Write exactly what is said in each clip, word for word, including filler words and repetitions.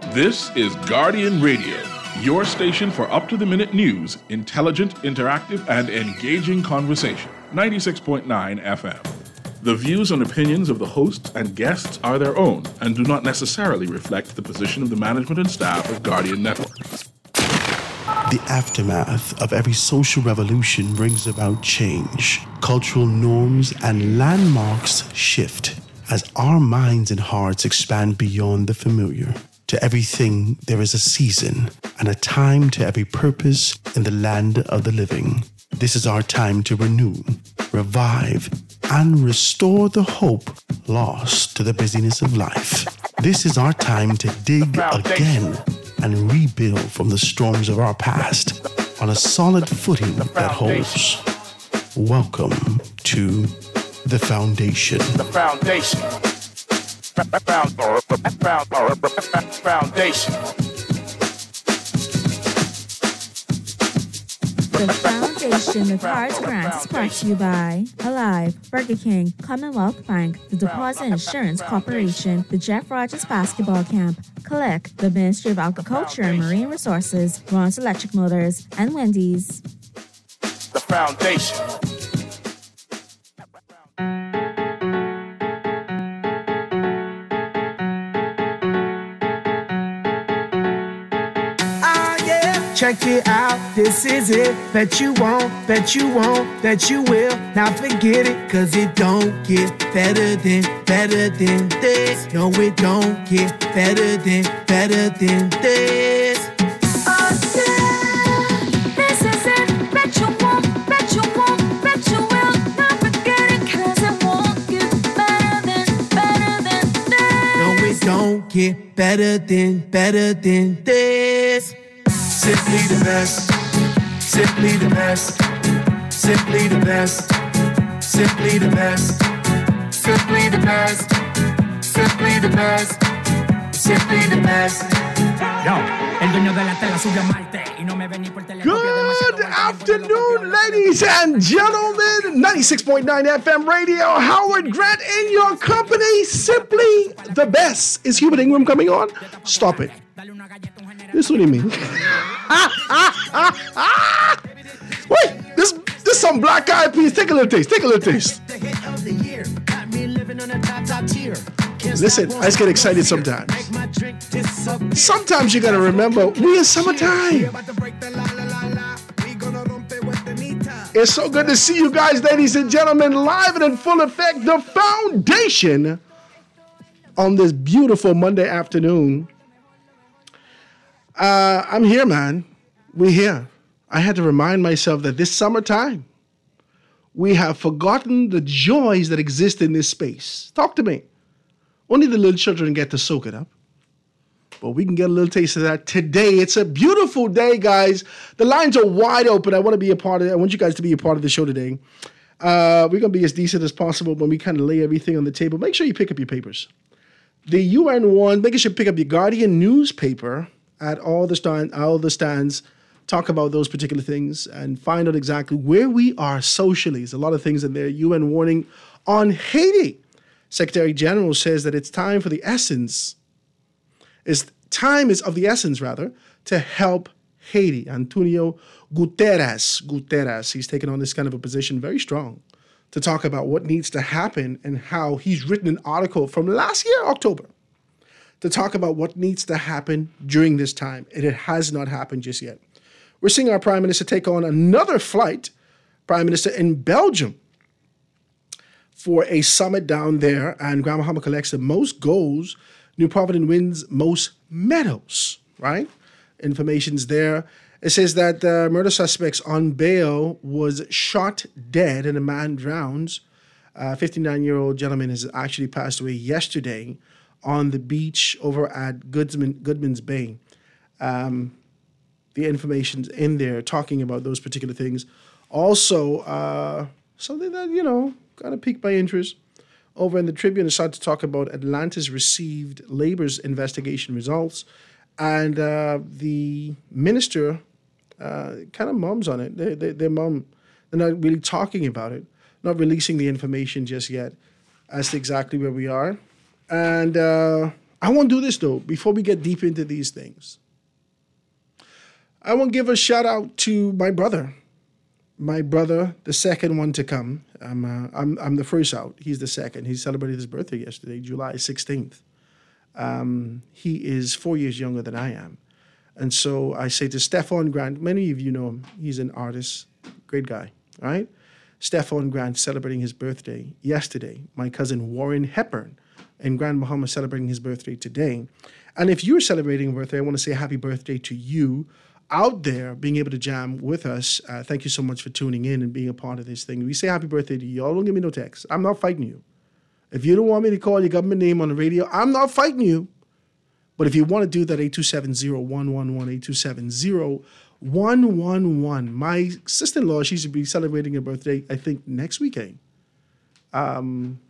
This is Guardian Radio, your station for up-to-the-minute news, intelligent, interactive, and engaging conversation. ninety-six point nine F M. The views and opinions of the hosts and guests are their own and do not necessarily reflect the position of the management and staff of Guardian Network. The aftermath of every social revolution brings about change. Cultural norms and landmarks shift as our minds and hearts expand beyond the familiar. To everything, there is a season and a time to every purpose in the land of the living. This is our time to renew, revive, and restore the hope lost to the busyness of life. This is our time to dig again and rebuild from the storms of our past on a solid footing that holds. Welcome to The Foundation. The Foundation. Foundation. The Foundation of Hearts Grants is brought to you by Alive, Burger King, Commonwealth Bank, the Deposit Insurance Corporation, the Jeff Rogers Basketball Camp, Collect, the Ministry of Agriculture and Marine Resources, Ron's Electric Motors, and Wendy's. The Foundation. Check it out, this is it. Bet you won't, bet you won't, bet you will. Now forget it, cause it don't get better than, better than this. No, it don't get better than, better than this. Oh yeah, this is it. Bet you won't, bet you won't, bet you will. Now forget it, cause it won't get better than, better than this. No, it don't get better than, better than this. Simply the best, simply the best, simply the best, simply the best, simply the best, simply the best, simply the best. Yo, el dueño de la tela subió a Marte y no me vení por teléfono. Good afternoon, ladies and gentlemen. ninety-six point nine F M radio. Howard Grant in your company. Simply the best. Is Hubert Ingram coming on? Stop it. This what do you mean? Wait, this this some Black Eyed Peas. Take a little taste. Take a little taste. Listen, I just get excited sometimes. Sometimes you gotta remember we in summertime. It's so good to see you guys, ladies and gentlemen, live and in full effect. The Foundation on this beautiful Monday afternoon. Uh, I'm here, man. We're here. I had to remind myself that this summertime, we have forgotten the joys that exist in this space. Talk to me. Only the little children get to soak it up. But we can get a little taste of that today. It's a beautiful day, guys. The lines are wide open. I want to be a part of it. I want you guys to be a part of the show today. Uh, we're going to be as decent as possible when we kind of lay everything on the table. Make sure you pick up your papers. The U N one, make sure you pick up your Guardian newspaper at all the stand, all the stands, talk about those particular things and find out exactly where we are socially. There's a lot of things in there. U N warning on Haiti. Secretary General says that it's time for the essence, is time is of the essence, rather, to help Haiti. Antonio Guterres, Guterres, he's taken on this kind of a position, very strong, to talk about what needs to happen and how he's written an article from last year, October, to talk about what needs to happen during this time. And it has not happened just yet. We're seeing our Prime Minister take on another flight, Prime Minister in Belgium, for a summit down there. And Grand Bahama collects the most goals. New Providence wins most medals, right? Information's there. It says that the murder suspects on bail was shot dead and a man drowns. A fifty-nine-year-old gentleman has actually passed away yesterday on the beach over at Goodman, Goodman's Bay. Um, the information's in there talking about those particular things. Also, uh, something that, you know, kind of piqued my interest. Over in the Tribune, it started to talk about Atlantis received labor's investigation results. And uh, the minister uh, kind of mums on it. They, they, their mum, they're not really talking about it, not releasing the information just yet as to exactly where we are. And uh, I want to do this, though, before we get deep into these things. I want to give a shout out to my brother. My brother, the second one to come. I'm, uh, I'm, I'm the first out. He's the second. He celebrated his birthday yesterday, July sixteenth. Um, he is four years younger than I am. And so I say to Stefan Grant, many of you know him. He's an artist, great guy, right? Stefan Grant celebrating his birthday yesterday. My cousin Warren Hepburn in Grand Bahama celebrating his birthday today. And if you're celebrating a birthday, I want to say happy birthday to you out there being able to jam with us. Uh, thank you so much for tuning in and being a part of this thing. We say happy birthday to you. Y'all don't give me no text. I'm not fighting you. If you don't want me to call your government name on the radio, I'm not fighting you. But if you want to do that, eight two seven zero one one one, eight two seven zero one one one. My sister-in-law, she should be celebrating her birthday, I think, next weekend. Um,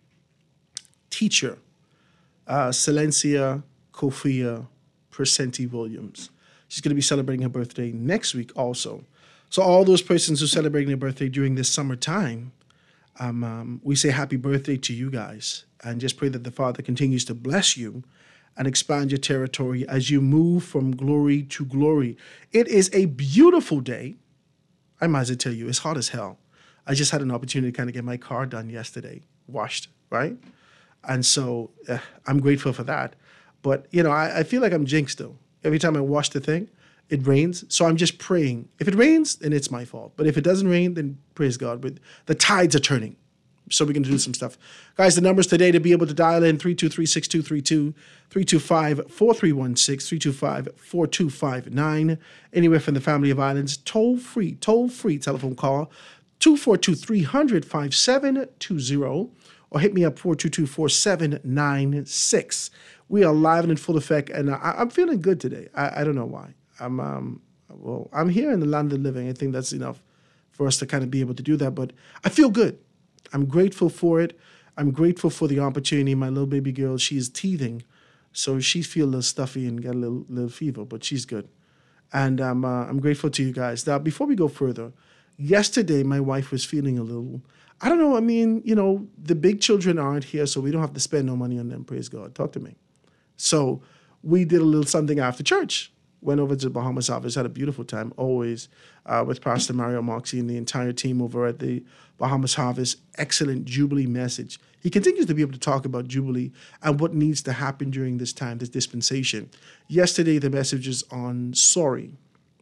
teacher, uh, Silencia Kofia Percenti Williams. She's going to be celebrating her birthday next week also. So all those persons who are celebrating their birthday during this summertime, um, um, we say happy birthday to you guys. And just pray that the Father continues to bless you and expand your territory as you move from glory to glory. It is a beautiful day. I might as well tell you, it's hot as hell. I just had an opportunity to kind of get my car done yesterday, washed, right? And so uh, I'm grateful for that. But, you know, I, I feel like I'm jinxed, though. Every time I wash the thing, it rains. So I'm just praying. If it rains, then it's my fault. But if it doesn't rain, then praise God. But the tides are turning. So we're going to do some stuff. Guys, the numbers today to be able to dial in, three two three, six two three two, three two five, four three one six, three two five, four two five nine. Anywhere from the family of islands, toll free, toll free telephone call, two four two, three hundred, five seven two zero, or hit me up, four two two, four seven nine six. We are live and in full effect, and I, I'm feeling good today. I, I don't know why. I'm um, well, I'm here in the land of the living. I think that's enough for us to kind of be able to do that, but I feel good. I'm grateful for it. I'm grateful for the opportunity. My little baby girl, she is teething, so she feels a little stuffy and got a little, little fever, but she's good. And um, uh, I'm grateful to you guys. Now, before we go further, yesterday my wife was feeling a little, I don't know, I mean, you know, the big children aren't here, so we don't have to spend no money on them, praise God. Talk to me. So we did a little something after church. Went over to the Bahamas office, had a beautiful time, always, uh, with Pastor Mario Moxie and the entire team over at the Bahamas Harvest. Excellent Jubilee message. He continues to be able to talk about Jubilee and what needs to happen during this time, this dispensation. Yesterday, the message is on sorry.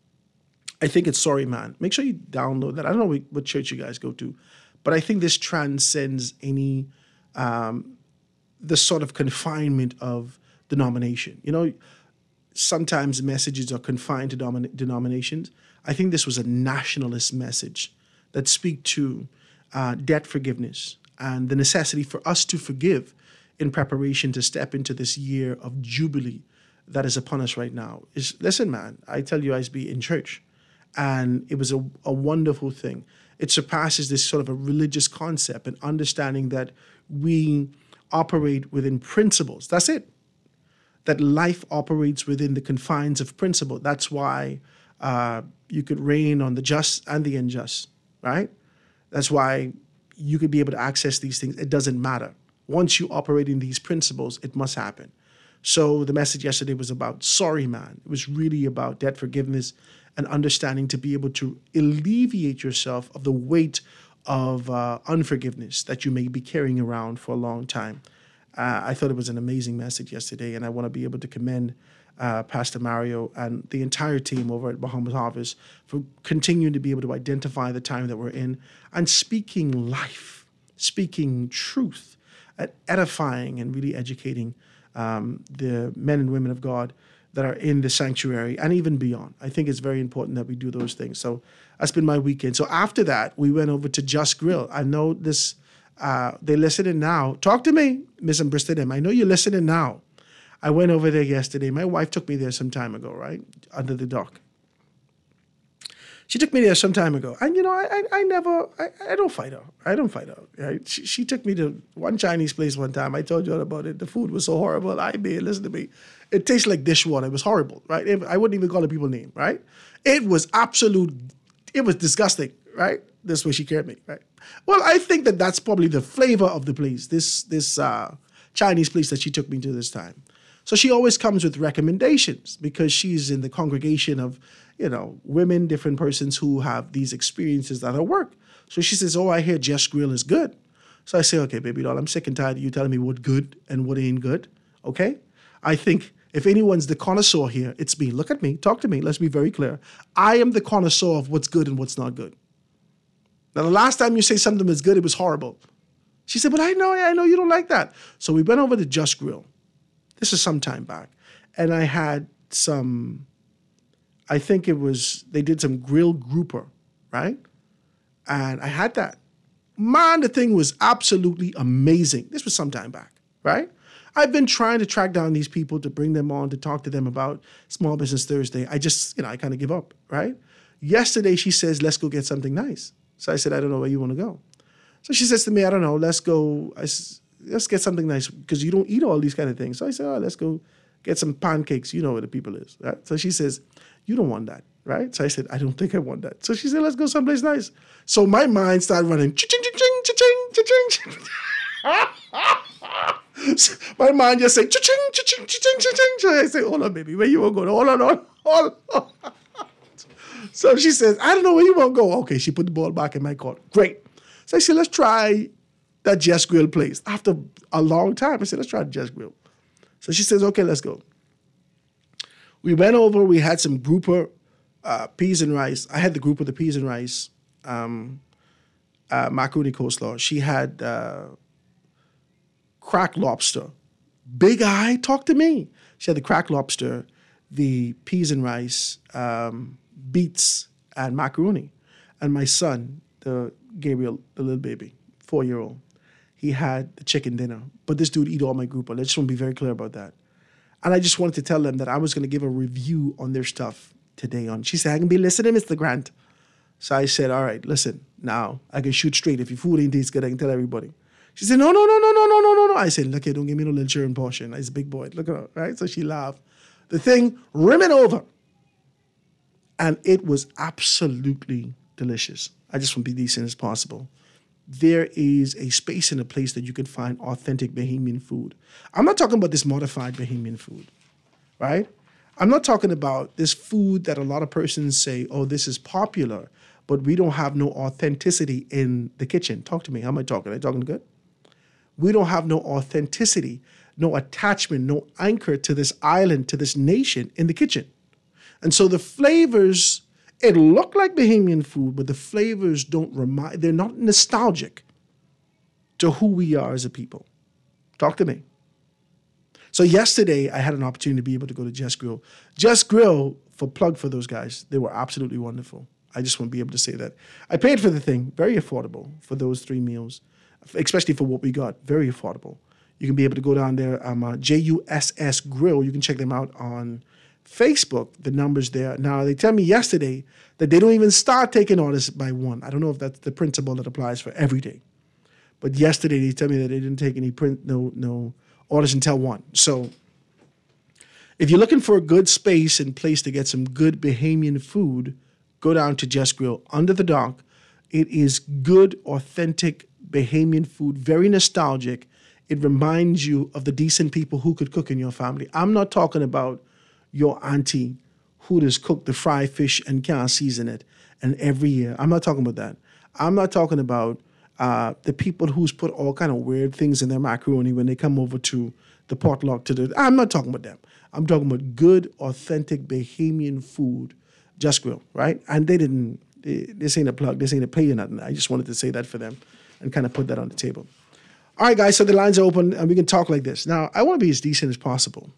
I think it's Sorry Man. Make sure you download that. I don't know what church you guys go to, but I think this transcends any, um, the sort of confinement of denomination. You know, sometimes messages are confined to domin- denominations. I think this was a nationalist message that speak to uh, debt forgiveness and the necessity for us to forgive in preparation to step into this year of Jubilee that is upon us right now. Is listen, man, I tell you, I used to be in church, and it was a, a wonderful thing. It surpasses this sort of a religious concept and understanding that we operate within principles. That's it. That life operates within the confines of principle. That's why uh, you could reign on the just and the unjust, right? That's why you could be able to access these things. It doesn't matter. Once you operate in these principles, it must happen. So the message yesterday was about sorry, man. It was really about debt forgiveness and understanding to be able to alleviate yourself of the weight of uh, unforgiveness that you may be carrying around for a long time. Uh, I thought it was an amazing message yesterday, and I want to be able to commend uh, Pastor Mario and the entire team over at Bahamas Harvest for continuing to be able to identify the time that we're in and speaking life, speaking truth, and edifying and really educating um, the men and women of God that are in the sanctuary and even beyond. I think it's very important that we do those things. So that's been my weekend. So after that, we went over to Just Grill. I know this... Uh, they're listening now. Talk to me, Miss Bristol. I know you're listening now. I went over there yesterday. My wife took me there some time ago, right? Under the dock. She took me there some time ago. And, you know, I I, I never, I, I don't fight her. I don't fight her. Right? She, she took me to one Chinese place one time. I told you all about it. The food was so horrible. I mean, listen to me. It tastes like dishwater. It was horrible, right? It, I wouldn't even call the people name, right? It was absolute, it was disgusting, right? This way she carried me, right? Well, I think that that's probably the flavor of the place, this this uh, Chinese place that she took me to this time. So she always comes with recommendations because she's in the congregation of, you know, women, different persons who have these experiences at her work. So she says, oh, I hear Jess Grill is good. So I say, okay, baby doll, I'm sick and tired of you telling me what good and what ain't good, okay? I think if anyone's the connoisseur here, it's me. Look at me, talk to me, let's be very clear. I am the connoisseur of what's good and what's not good. Now, the last time you say something was good, it was horrible. She said, but I know, I know you don't like that. So we went over to Just Grill. This is some time back. And I had some, I think it was, they did some grilled grouper, right? And I had that. Man, the thing was absolutely amazing. This was some time back, right? I've been trying to track down these people to bring them on, to talk to them about Small Business Thursday. I just, you know, I kind of give up, right? Yesterday, she says, let's go get something nice. So I said, I don't know where you want to go. So she says to me, I don't know, let's go, I, let's get something nice because you don't eat all these kind of things. So I said, oh, let's go get some pancakes. You know where the people is, right? So she says, you don't want that, right? So I said, I don't think I want that. So she said, let's go someplace nice. So my mind started running, cha-ching, cha-ching, cha-ching, cha-ching. So my mind just said, cha-ching, cha-ching, cha-ching, cha-ching. So I say, hold on, baby, where you want to go? Hold on, hold on, hold on. So she says, I don't know where you want to go. Okay, she put the ball back in my court. Great. So I said, let's try that Jess Grill place. After a long time, I said, let's try Jess Grill. So she says, okay, let's go. We went over, we had some grouper, uh, peas and rice. I had the grouper, the peas and rice, um, uh, macaroni coleslaw. She had uh, cracked lobster. Big Eye, talk to me. She had the cracked lobster, the peas and rice, um, beets, and macaroni. And my son, the Gabriel, the little baby, four-year-old, he had the chicken dinner. But this dude eat all my grouper. I just want to be very clear about that. And I just wanted to tell them that I was going to give a review on their stuff today. On She said, I can be listening, Mister Grant. So I said, all right, listen, now I can shoot straight. If your food ain't tastes good, I can tell everybody. She said, no, no, no, no, no, no, no, no, no. I said, look here, don't give me no little churn portion. I said, big boy, look at her, right? So she laughed. The thing rimming over. And it was absolutely delicious. I just want to be decent as possible. There is a space and a place that you can find authentic Bahamian food. I'm not talking about this modified Bahamian food, right? I'm not talking about this food that a lot of persons say, oh, this is popular, but we don't have no authenticity in the kitchen. Talk to me. How am I talking? Am I talking good? We don't have no authenticity, no attachment, no anchor to this island, to this nation in the kitchen. And so the flavors, it look like Bahamian food, but the flavors don't remind, they're not nostalgic to who we are as a people. Talk to me. So yesterday, I had an opportunity to be able to go to Jess Grill. Jess Grill, for plug for those guys, they were absolutely wonderful. I just want to be able to say that. I paid for the thing, very affordable for those three meals, especially for what we got, very affordable. You can be able to go down there, um, uh, J U S S Grill. You can check them out on Facebook, the numbers there. Now, they tell me yesterday that they don't even start taking orders by one. I don't know if that's the principle that applies for every day. But yesterday, they tell me that they didn't take any print, no, no orders until one. So if you're looking for a good space and place to get some good Bahamian food, go down to Jess Grill under the dock. It is good, authentic Bahamian food, very nostalgic. It reminds you of the decent people who could cook in your family. I'm not talking about your auntie who does cook the fried fish and can't season it, and every year. I'm not talking about that. I'm not talking about uh, the people who's put all kind of weird things in their macaroni when they come over to the potluck to the. I'm not talking about them. I'm talking about good, authentic Bahamian food. Just Grill, right? And they didn't. They, this ain't a plug. This ain't a play or nothing. I just wanted to say that for them and kind of put that on the table. All right, guys. So the lines are open and we can talk like this. Now, I want to be as decent as possible.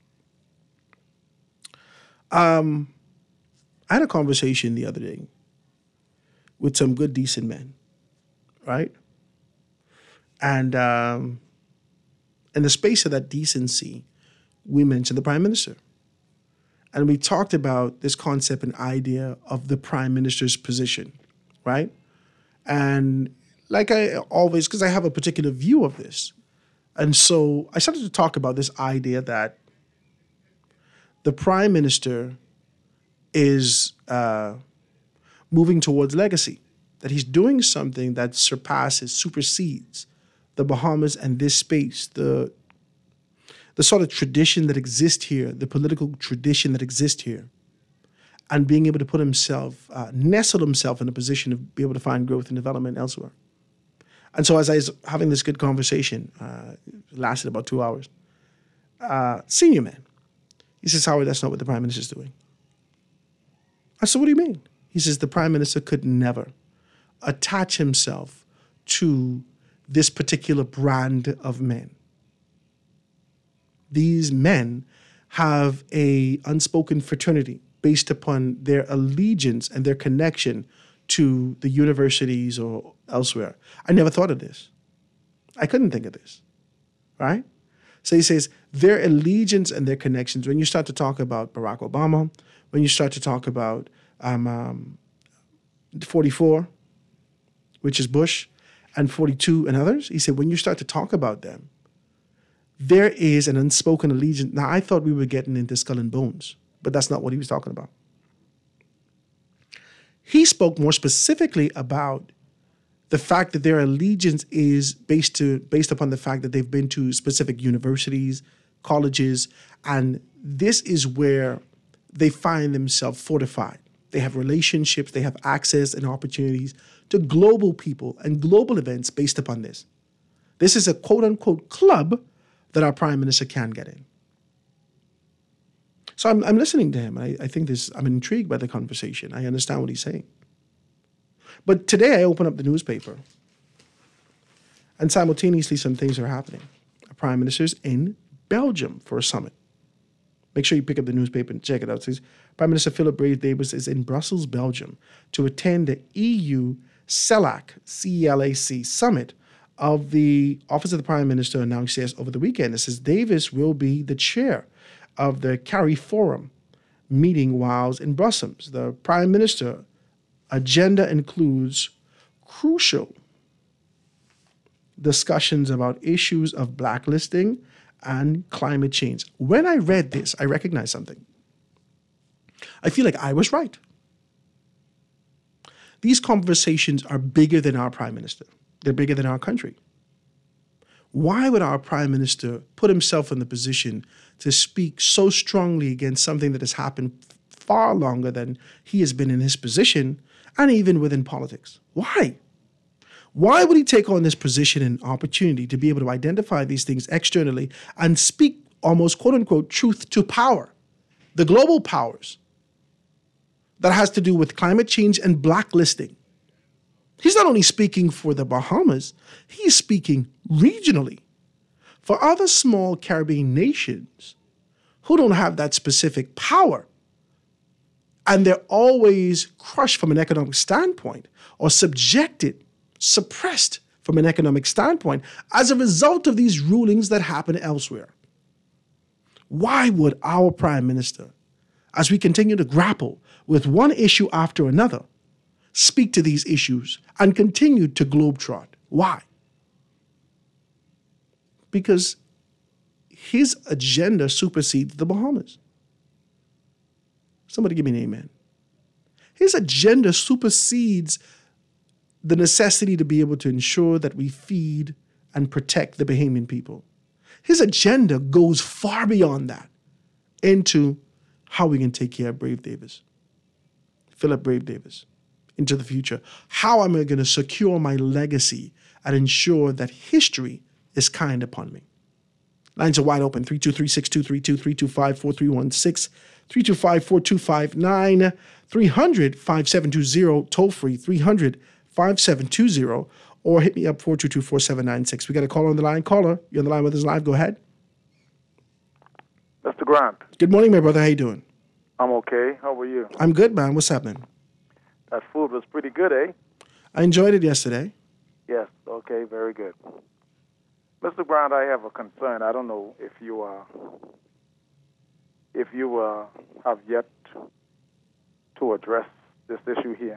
Um, I had a conversation the other day with some good, decent men, right? And um, in the space of that decency, we mentioned the Prime Minister. And we talked about this concept and idea of the Prime Minister's position, right? And like I always, because I have a particular view of this. And so I started to talk about this idea that the Prime Minister is uh, moving towards legacy, that he's doing something that surpasses, supersedes the Bahamas and this space, the the sort of tradition that exists here, the political tradition that exists here, and being able to put himself, uh, nestle himself in a position to be able to find growth and development elsewhere. And so as I was having this good conversation, uh, it lasted about two hours, uh, senior man, he says, Howard, that's not what the Prime Minister's doing. I said, what do you mean? He says, the Prime Minister could never attach himself to this particular brand of men. These men have a unspoken fraternity based upon their allegiance and their connection to the universities or elsewhere. I never thought of this. I couldn't think of this, right? So he says their allegiance and their connections, when you start to talk about Barack Obama, when you start to talk about um, um, forty-four, which is Bush, and forty-two and others, he said when you start to talk about them, there is an unspoken allegiance. Now, I thought we were getting into skull and bones, but that's not what he was talking about. He spoke more specifically about the fact that their allegiance is based to based upon the fact that they've been to specific universities, colleges, and this is where they find themselves fortified. They have relationships, they have access and opportunities to global people and global events based upon this. This is a quote-unquote club that our Prime Minister can get in. So I'm, I'm listening to him. I, I think this, I'm intrigued by the conversation. I understand what he's saying. But today I open up the newspaper and simultaneously some things are happening. Our Prime Minister's in Belgium for a summit. Make sure you pick up the newspaper and check it out. It says, Prime Minister Philip Braith-Davies is in Brussels, Belgium to attend the E U CELAC, C E L A C summit of the Office of the Prime Minister announced yes over the weekend. It says Davis will be the chair of the CARIFORUM meeting whilst in Brussels. The Prime Minister agenda includes crucial discussions about issues of blacklisting and climate change. When I read this, I recognized something. I feel like I was right. These conversations are bigger than our Prime Minister. They're bigger than our country. Why would our Prime Minister put himself in the position to speak so strongly against something that has happened far longer than he has been in his position and even within politics? Why? Why would he take on this position and opportunity to be able to identify these things externally and speak almost quote unquote truth to power, the global powers that has to do with climate change and blacklisting? He's not only speaking for the Bahamas, he's speaking regionally for other small Caribbean nations who don't have that specific power. And they're always crushed from an economic standpoint or subjected, suppressed from an economic standpoint as a result of these rulings that happen elsewhere. Why would our Prime Minister, as we continue to grapple with one issue after another, speak to these issues and continue to globetrot? Why? Because his agenda supersedes the Bahamas. Somebody give me an amen. His agenda supersedes the necessity to be able to ensure that we feed and protect the Bahamian people. His agenda goes far beyond that into how we can take care of Braith-Davies, Philip Braith-Davies, into the future. How am I going to secure my legacy and ensure that history is kind upon me? Lines are wide open, three two three, six two three two, three two five, four three one six, three two five, four two five nine, three hundred, five seven two zero, toll free, three hundred, five seven two zero, or hit me up, four two two, four seven nine six. We got a caller on the line. Caller, you're on the line with us live. Go ahead. Mister Grant. Good morning, my brother. How you doing? I'm okay. How are you? I'm good, man. What's happening? That food was pretty good, eh? I enjoyed it yesterday. Yes. Okay. Very good. Mister Grant, I have a concern. I don't know if you uh, if you uh, have yet to address this issue here.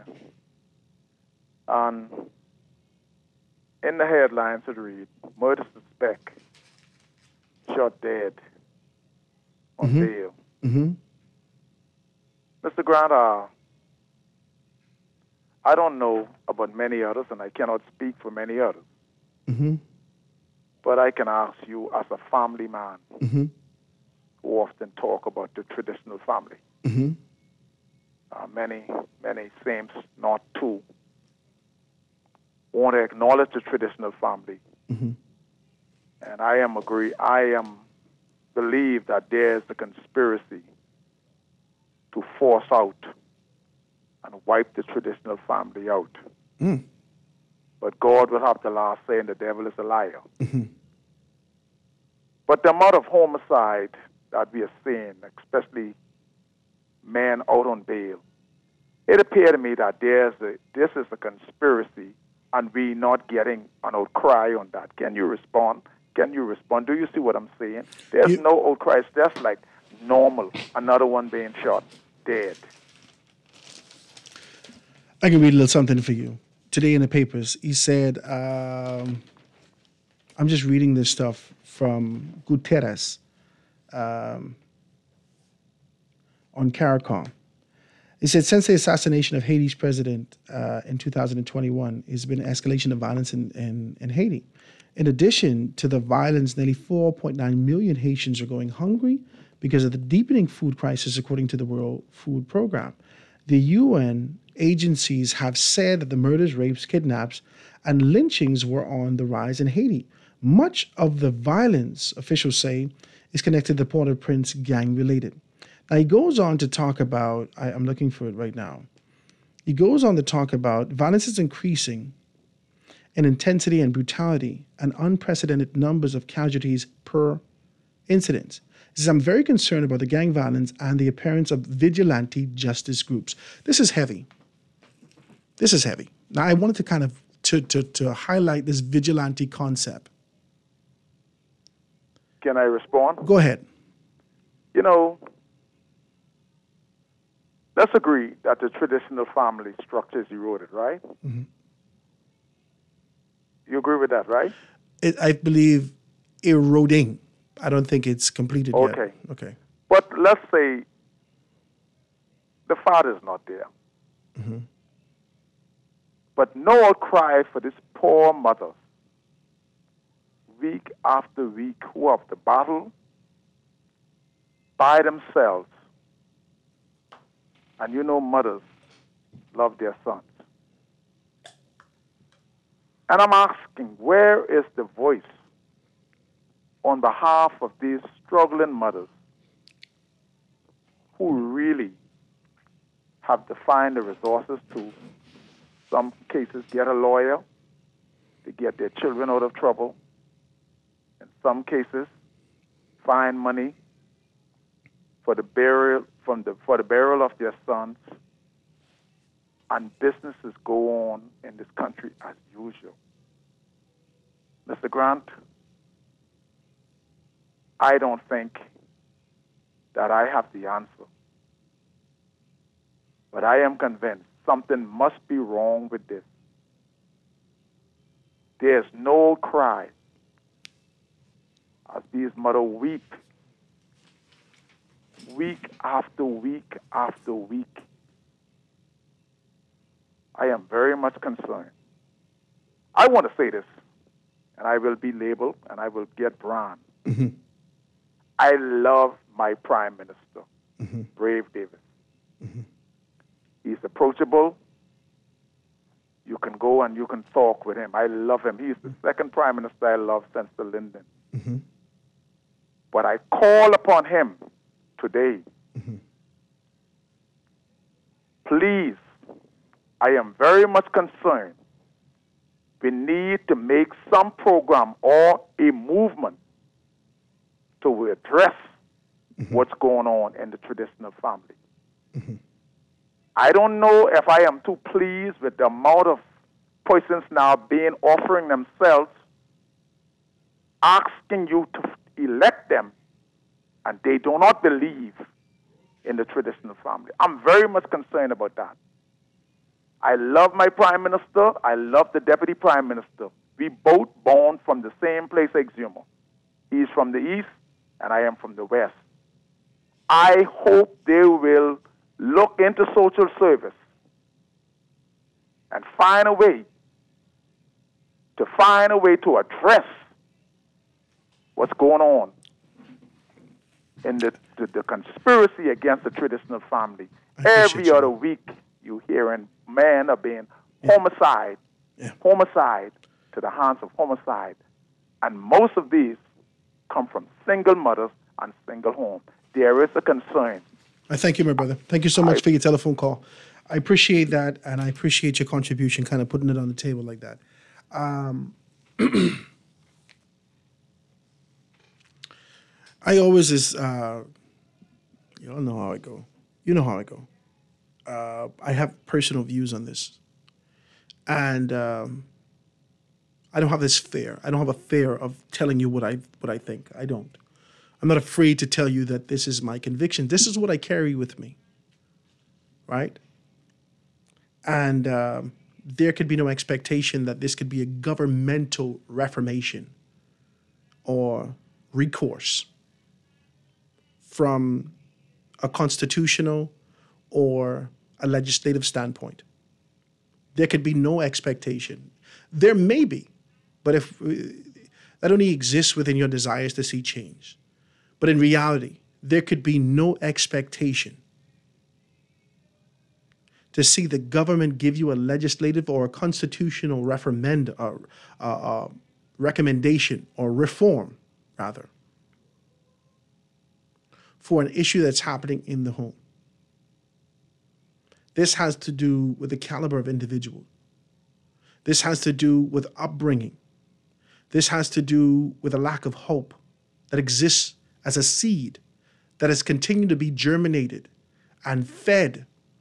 Um, in the headlines it read, murder suspect shot dead on mm-hmm. bail. Mm-hmm. Mister Grant, uh, I don't know about many others, and I cannot speak for many others. Mm-hmm. But I can ask you, as a family man, Mm-hmm. who often talk about the traditional family, Mm-hmm. uh, many, many seems not to want to acknowledge the traditional family. Mm-hmm. And I am agree. I am believe that there's a conspiracy to force out and wipe the traditional family out. Mm. But God will have the last say, and the devil is a liar. Mm-hmm. But the amount of homicide that we are seeing, especially men out on bail, it appears to me that there's a, this is a conspiracy, and we not getting an outcry on that. Can you respond? Can you respond? Do you see what I'm saying? There's You- no outcry. It's just like normal. Another one being shot, dead. I can read a little something for you. Today in the papers, he said, um, I'm just reading this stuff from Guterres um, on CARICOM. He said, since the assassination of Haiti's president uh, in two thousand twenty-one, there's been an escalation of violence in, in, in Haiti. In addition to the violence, nearly four point nine million Haitians are going hungry because of the deepening food crisis, according to the World Food Program. The U N agencies have said that the murders, rapes, kidnaps, and lynchings were on the rise in Haiti. Much of the violence, officials say, is connected to the Port-au-Prince gang-related. Now, he goes on to talk about, I, I'm looking for it right now. He goes on to talk about violence is increasing in intensity and brutality and unprecedented numbers of casualties per incident. He says, I'm very concerned about the gang violence and the appearance of vigilante justice groups. This is heavy. This is heavy. Now, I wanted to kind of to, to, to highlight this vigilante concept. Can I respond? Go ahead. You know, let's agree that the traditional family structure is eroded, right? Mm-hmm. You agree with that, right? It, I believe eroding. I don't think it's completed yet. Okay. Okay. But let's say the father's not there. Mm-hmm. But no outcry for this poor mother, week after week, who have to battle by themselves. And you know mothers love their sons. And I'm asking, where is the voice on behalf of these struggling mothers who really have to find the resources to, some cases, get a lawyer to get their children out of trouble. In some cases, find money for the burial from the for the burial of their sons. And businesses go on in this country as usual. Mister Grant, I don't think that I have the answer. But I am convinced something must be wrong with this. There's no cry as these mothers weep, week after week after week. I am very much concerned. I want to say this, and I will be labeled, and I will get brand. Mm-hmm. I love my Prime Minister, Mm-hmm. Brave Davis. Mm-hmm. He's approachable. You can go and you can talk with him. I love him. He's the second Prime Minister I love since the Lyndon. Mm-hmm. But I call upon him today. Mm-hmm. Please, I am very much concerned. We need to make some program or a movement to address mm-hmm. what's going on in the traditional family. Mm-hmm. I don't know if I am too pleased with the amount of persons now being offering themselves, asking you to elect them, and they do not believe in the traditional family. I'm very much concerned about that. I love my Prime Minister. I love the Deputy Prime Minister. We both born from the same place, Exuma. He's from the East, and I am from the West. I hope they will look into social service and find a way to find a way to address what's going on in the, the, the conspiracy against the traditional family. Every you. other week, you hearing men are being Yeah. homicide, Yeah. homicide to the hands of homicide. And most of these come from single mothers and single homes. There is a concern. I thank you, my brother. Thank you so much for your telephone call. I appreciate that, and I appreciate your contribution, kind of putting it on the table like that. Um, I always is, uh, you all know how I go. You know how I go. Uh, I have personal views on this. And um, I don't have this fear. I don't have a fear of telling you what I what I think. I don't. I'm not afraid to tell you that this is my conviction. This is what I carry with me, right? And um, there could be no expectation that this could be a governmental reformation or recourse from a constitutional or a legislative standpoint. There could be no expectation. There may be, but if that only exists within your desires to see change. But in reality, there could be no expectation to see the government give you a legislative or a constitutional referendum, uh, uh, uh, recommendation or reform, rather, for an issue that's happening in the home. This has to do with the caliber of individual. This has to do with upbringing. This has to do with a lack of hope that exists as a seed that has continued to be germinated and fed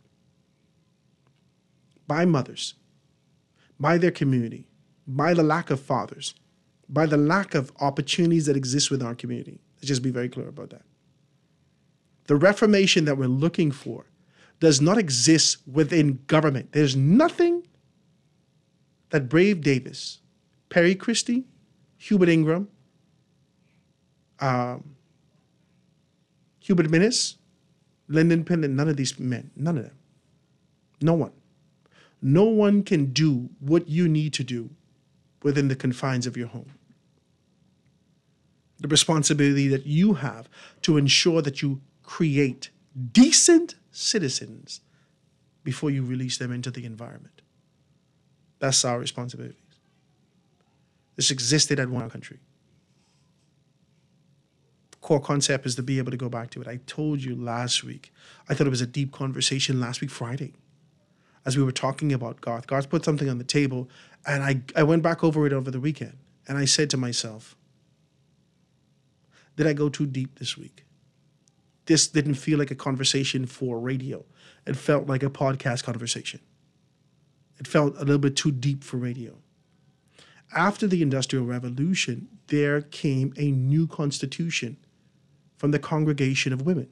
by mothers, by their community, by the lack of fathers, by the lack of opportunities that exist within our community. Let's just be very clear about that. The reformation that we're looking for does not exist within government. There's nothing that Brave Davis, Perry Christie, Hubert Ingram, um, Hubert Minnis, Lyndon Pendleton, none of these men, none of them. No one. No one can do what you need to do within the confines of your home. The responsibility that you have to ensure that you create decent citizens before you release them into the environment. That's our responsibilities. This existed at one country. Core concept is to be able to go back to it. I told you last week, I thought it was a deep conversation last week, Friday, as we were talking about Garth. Garth put something on the table, and I, I went back over it over the weekend, and I said to myself, did I go too deep this week? This didn't feel like a conversation for radio. It felt like a podcast conversation. It felt a little bit too deep for radio. After the Industrial Revolution, there came a new constitution from the Congregation of Women.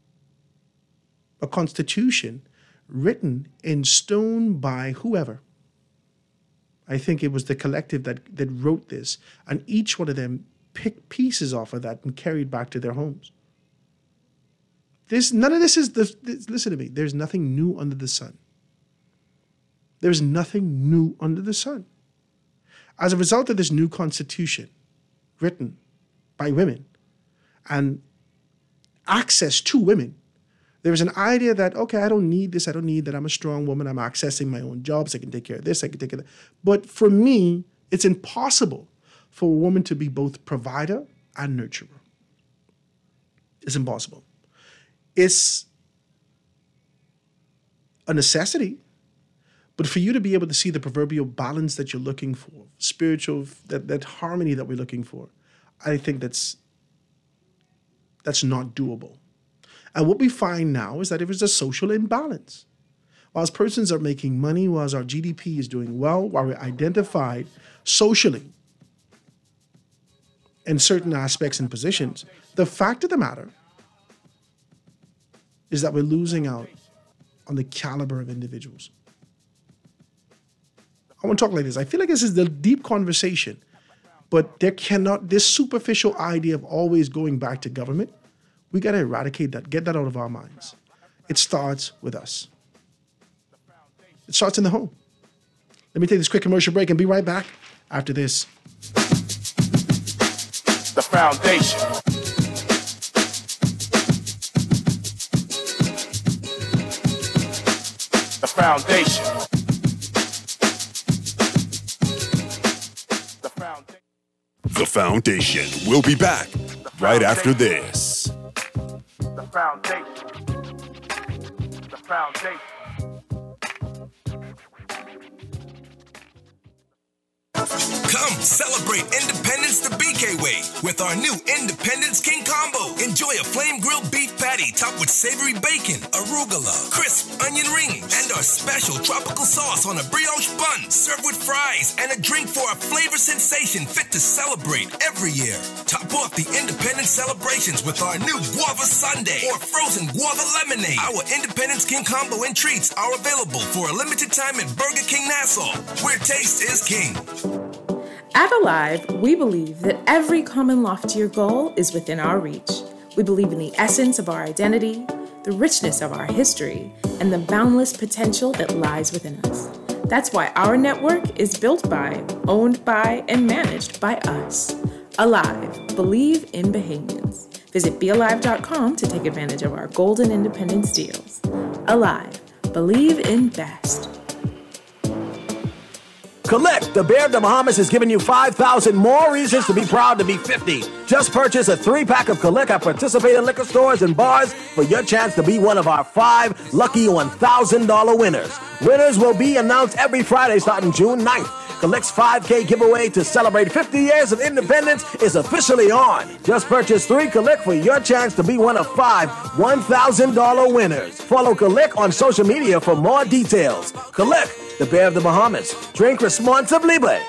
A constitution written in stone by whoever. I think it was the collective that, that wrote this, and each one of them picked pieces off of that and carried back to their homes. This, none of this is, the, this, listen to me, there's nothing new under the sun. There's nothing new under the sun. As a result of this new constitution, written by women, and access to women, there was an idea that, okay, I don't need this, I don't need that, I'm a strong woman, I'm accessing my own jobs, I can take care of this, I can take care of that. But for me, it's impossible for a woman to be both provider and nurturer. It's impossible. It's a necessity, but for you to be able to see the proverbial balance that you're looking for, spiritual, that, that harmony that we're looking for, I think that's that's not doable. And what we find now is that there is a social imbalance. Whilst persons are making money, whilst our G D P is doing well, while we're identified socially in certain aspects and positions, the fact of the matter is that we're losing out on the caliber of individuals. I want to talk like this. I feel like this is the deep conversation, but there cannot, this superficial idea of always going back to government, we got to eradicate that, get that out of our minds. It starts with us. It starts in the home. Let me take this quick commercial break and be right back after this. The foundation. The foundation. The foundation. The Foundation will be back right after this. The foundation. The foundation. Come celebrate Independence the B K way with our new Independence King Combo. Enjoy a flame grilled beef patty topped with savory bacon, arugula, crisp onion rings, and our special tropical sauce on a brioche bun. Served with fries and a drink for a flavor sensation fit to celebrate every year. Top off the Independence celebrations with our new guava sundae or frozen guava lemonade. Our Independence King Combo and treats are available for a limited time at Burger King Nassau, where taste is king. At Alive, we believe that every common loftier goal is within our reach. We believe in the essence of our identity, the richness of our history, and the boundless potential that lies within us. That's why our network is built by, owned by, and managed by us. Alive, believe in Bahamians. Visit be alive dot com to take advantage of our golden independence deals. Alive, believe in best. Collect, the Bear of the Bahamas has given you five thousand more reasons to be proud to be fifty. Just purchase a three-pack of Collect at participating liquor stores and bars for your chance to be one of our five lucky one thousand dollars winners. Winners will be announced every Friday starting June ninth. Collect's five K giveaway to celebrate fifty years of independence is officially on. Just purchase three Collect for your chance to be one of five one thousand dollars winners. Follow Collect on social media for more details. Collect, the Bear of the Bahamas. Drink responsibly, but...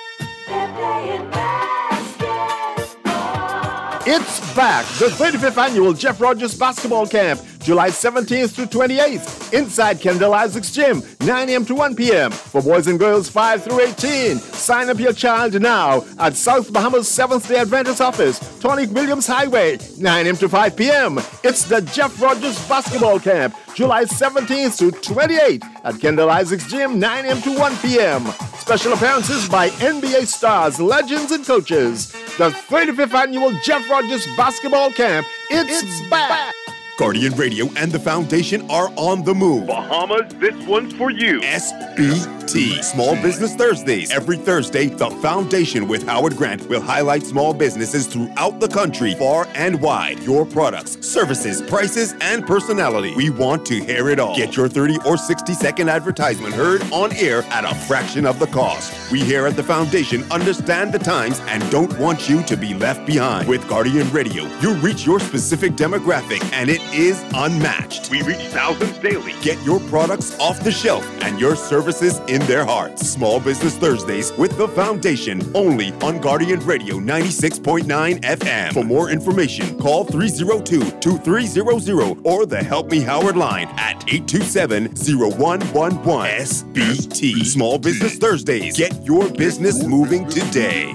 It's back, the thirty-fifth annual Jeff Rogers Basketball Camp, July seventeenth through twenty-eighth, inside Kendall Isaacs Gym, nine a.m. to one p.m. For boys and girls five through eighteen. Sign up your child now at South Bahamas Seventh-day Adventist Office, Tonic Williams Highway, nine a.m. to five p.m. It's the Jeff Rogers Basketball Camp, July seventeenth to twenty-eighth at Kendall Isaacs Gym, nine a.m. to one p.m. Special appearances by N B A stars, legends, and coaches. The thirty-fifth annual Jeff Rogers Basketball Camp, it's, it's back. back. Guardian Radio and the Foundation are on the move. Bahamas, this one's for you. S B T, Small Business Thursdays. Every Thursday, the Foundation with Howard Grant will highlight small businesses throughout the country, far and wide. Your products, services, prices, and personality. We want to hear it all. Get your thirty or sixty second advertisement heard on air at a fraction of the cost. We here at the Foundation understand the times and don't want you to be left behind. With Guardian Radio, you reach your specific demographic and it is unmatched. We reach thousands daily. Get your products off the shelf and your services in their hearts. Small Business Thursdays with the Foundation, only on Guardian Radio ninety-six point nine F M. For more information, call three oh two, two three zero zero or the Help Me Howard line at eight two seven, zero one one one. S B T, Small Business Thursdays. Get your business moving today.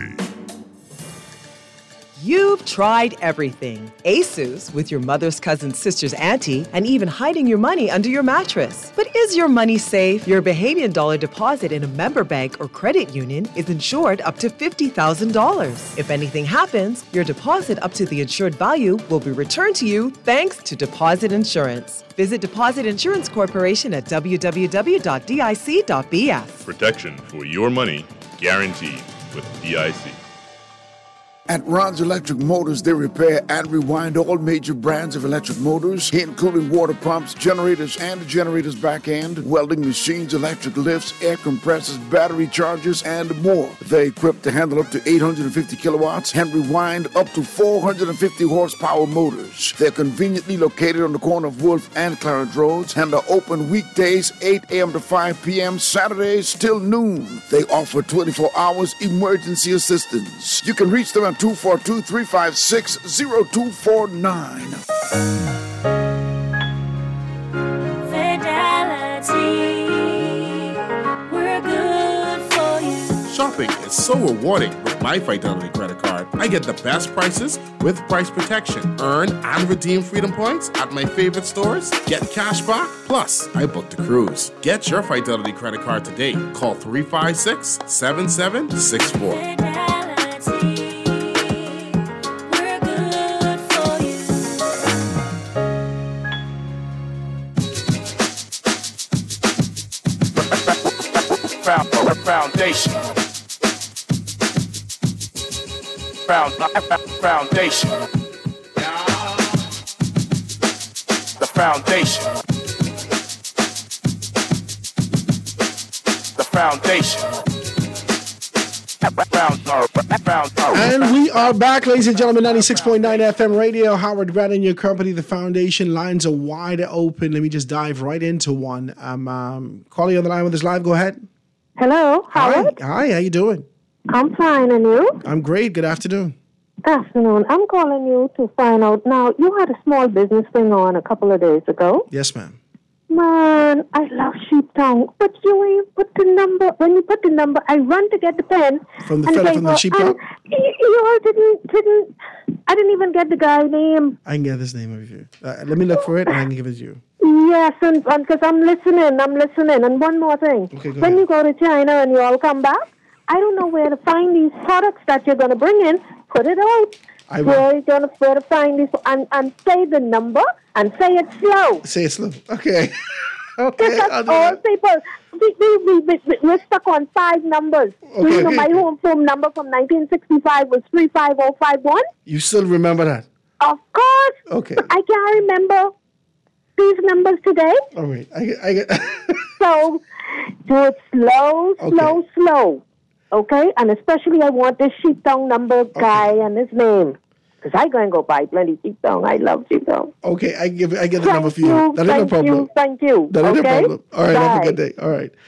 You've tried everything. ASUS, with your mother's cousin's sister's auntie, and even hiding your money under your mattress. But is your money safe? Your Bahamian dollar deposit in a member bank or credit union is insured up to fifty thousand dollars. If anything happens, your deposit up to the insured value will be returned to you thanks to Deposit Insurance. Visit Deposit Insurance Corporation at w w w dot d i c dot b f. Protection for your money, guaranteed with D I C. At Ron's Electric Motors, they repair and rewind all major brands of electric motors, including water pumps, generators, and the generator's back end, welding machines, electric lifts, air compressors, battery chargers, and more. They're equipped to handle up to eight hundred fifty kilowatts and rewind up to four hundred fifty horsepower motors. They're conveniently located on the corner of Wolf and Clarence Roads and are open weekdays eight a.m. to five p.m., Saturdays till noon. They offer twenty-four hours emergency assistance. You can reach them at two four two, three five six, zero two four nine. Fidelity, we're good for you. Shopping is so rewarding with my Fidelity credit card. I get the best prices with price protection. Earn and redeem Freedom Points at my favorite stores. Get cash back. Plus, I booked a cruise. Get your Fidelity credit card today. Call three five six, seven seven six four. Fidelity. found, foundation. Found, foundation. The foundation. The foundation. And we are back, ladies and gentlemen, ninety-six point nine F M radio. Howard Grant and your company, the foundation. Lines are wide open. Let me just dive right into one. I'm um, calling on the line with us live. Go ahead. Hello, Howard. Hi, Hi, how you doing? I'm fine, and you? I'm great. Good afternoon. Afternoon. I'm calling you to find out. Now, you had a small business thing on a couple of days ago. Yes, ma'am. Man, I love Sheep Tongue, but you ain't put the number. When you put the number, I run to get the pen. From the and fella they from the go, Sheep and Tongue? You, you all didn't, didn't, I didn't even get the guy's name. I can get this name of you. Uh, let me look for it and I can give it to you. Yes, and because I'm listening, I'm listening. And one more thing. Okay, go when ahead. you go to China and you all come back, I don't know where to find these products that you're going to bring in. Put it out. I will. Where, you gonna, where to find these, and, and say the number, and say it slow. Say it slow. Okay. Okay, Because I'll do all that. people, we, we, we, we, we're stuck on five numbers. So, Okay, you know, okay. my home phone number from nineteen sixty-five was three five zero five one. You still remember that? Of course. Okay. I can't remember these numbers today. All right. I get, I get So do it slow, slow, slow. Okay? And especially I want this sheep tongue number guy and his name. Because I going to go buy plenty sheep tongue. I love sheep tongue. Okay, I give I get the Thank number for you. you, That is no thank problem. you, thank you. That is no Okay? problem. All right, have a Bye. good day. All right.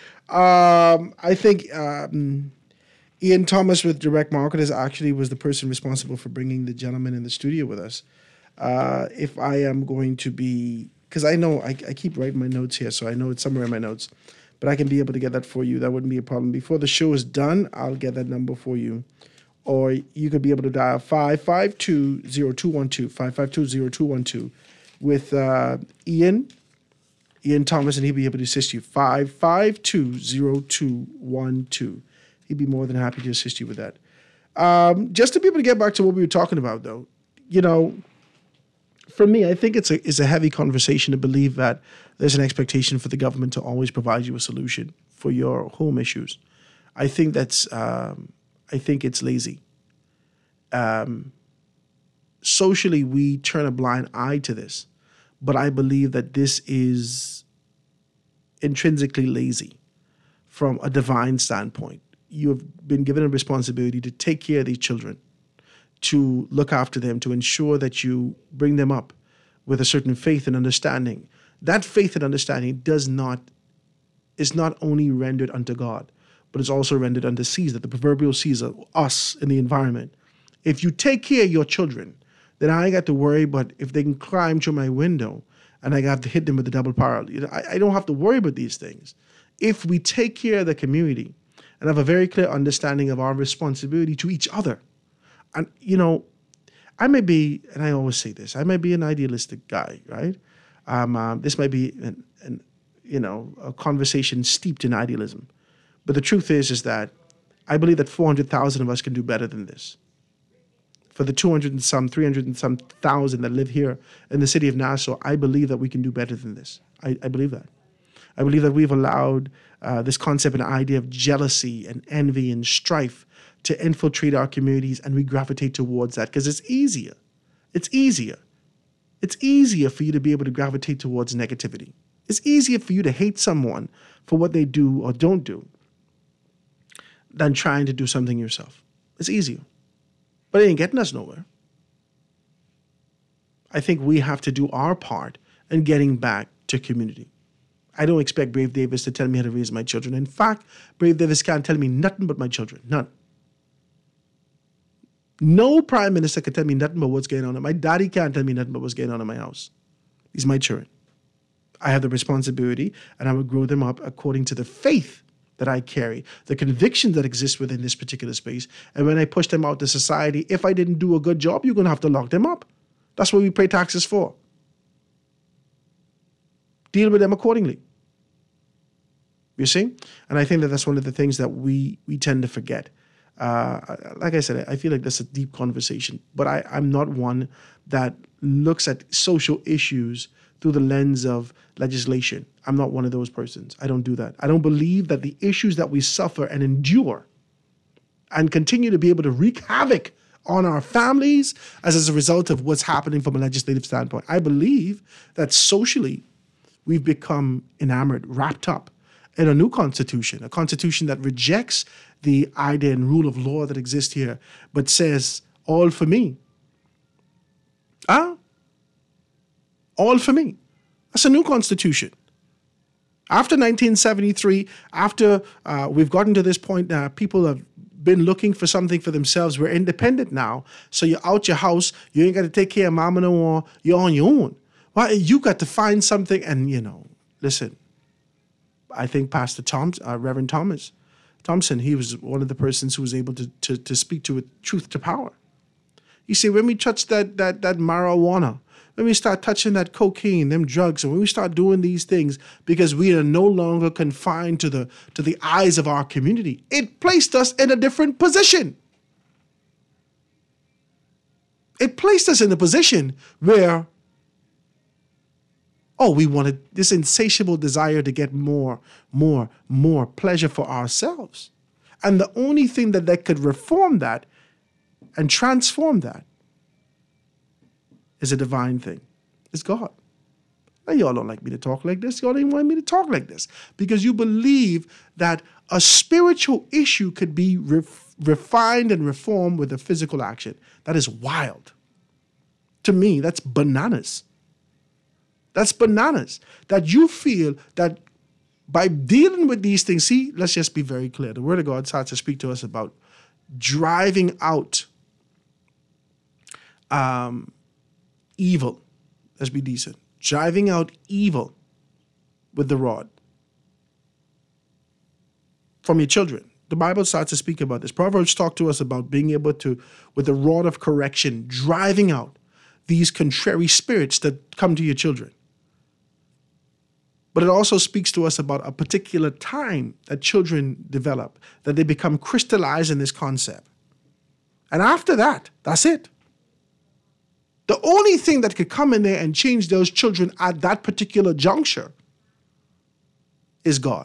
Um, I think um, Ian Thomas with Direct Marketers actually was the person responsible for bringing the gentleman in the studio with us. Uh, if I am going to be, because I know I, I keep writing my notes here, so I know it's somewhere in my notes, but I can be able to get that for you. That wouldn't be a problem. Before the show is done, I'll get that number for you. Or you could be able to dial five five two, zero two one two, five five two, zero two one two with uh, Ian, Ian Thomas, and he'll be able to assist you. five five two, zero two one two. He'd be more than happy to assist you with that. Um, just to be able to get back to what we were talking about, though, you know, for me, I think it's a, it's a heavy conversation to believe that there's an expectation for the government to always provide you a solution for your home issues. I think that's... Um, I think it's lazy. Um, socially, we turn a blind eye to this, but I believe that this is intrinsically lazy from a divine standpoint. You have been given a responsibility to take care of these children, to look after them, to ensure that you bring them up with a certain faith and understanding. That faith and understanding does not, is not only rendered unto God, but it's also rendered unto Caesar, the proverbial Caesar, us in the environment. If you take care of your children, then I ain't got to worry about if they can climb through my window and I got to hit them with the double barrel. You know, I, I don't have to worry about these things. If we take care of the community and have a very clear understanding of our responsibility to each other, and, you know, I may be, and I always say this, I may be an idealistic guy, right? Um, um, this might be, an, an, you know, a conversation steeped in idealism. But the truth is, is that I believe that four hundred thousand of us can do better than this. For the two hundred and some, three hundred and some thousand that live here in the city of Nassau, I believe that we can do better than this. I, I believe that. I believe that we've allowed uh, this concept and idea of jealousy and envy and strife to infiltrate our communities, and we gravitate towards that because it's easier. It's easier. It's easier for you to be able to gravitate towards negativity. It's easier for you to hate someone for what they do or don't do than trying to do something yourself. It's easier. But it ain't getting us nowhere. I think we have to do our part in getting back to community. I don't expect Brave Davis to tell me how to raise my children. In fact, Brave Davis can't tell me nothing but my children. None. No prime minister can tell me nothing but what's going on. My daddy can't tell me nothing but what's going on in my house. These are my children. I have the responsibility, and I will grow them up according to the faith that I carry, the convictions that exist within this particular space. And when I push them out to society, if I didn't do a good job, you're going to have to lock them up. That's what we pay taxes for. Deal with them accordingly. You see? And I think that that's one of the things that we, we tend to forget. Uh, like I said, I feel like that's a deep conversation, but I, I'm not one that looks at social issues through the lens of legislation. I'm not one of those persons. I don't do that. I don't believe that the issues that we suffer and endure and continue to be able to wreak havoc on our families as, as a result of what's happening from a legislative standpoint. I believe that socially we've become enamored, wrapped up in a new constitution, a constitution that rejects the idea and rule of law that exists here, but says, all for me. Huh? All for me. That's a new constitution. After nineteen seventy-three, after uh, we've gotten to this point now, people have been looking for something for themselves. We're independent now. So you're out your house. You ain't got to take care of mama no more. You're on your own. Well, you got to find something. And, you know, listen, I think Pastor Tom, uh, Reverend Thomas Thompson, he was one of the persons who was able to, to, to speak to it, truth to power. You see, when we touch that, that, that marijuana, when we start touching that cocaine, them drugs, and when we start doing these things because we are no longer confined to the to the eyes of our community, it placed us in a different position. It placed us in a position where, oh, we wanted this insatiable desire to get more, more, more pleasure for ourselves. And the only thing that, that could reform that and transform that is a divine thing. It's God. Now, y'all don't like me to talk like this. Y'all don't even want me to talk like this because you believe that a spiritual issue could be ref- refined and reformed with a physical action. That is wild. To me, that's bananas. That's bananas. That you feel that by dealing with these things, see, let's just be very clear. The Word of God starts to speak to us about driving out um, evil. Let's be decent. Driving out evil with the rod from your children. The Bible starts to speak about this. Proverbs talk to us about being able to, with the rod of correction, driving out these contrary spirits that come to your children. But it also speaks to us about a particular time that children develop, that they become crystallized in this concept. And after that, that's it. The only thing that could come in there and change those children at that particular juncture is God.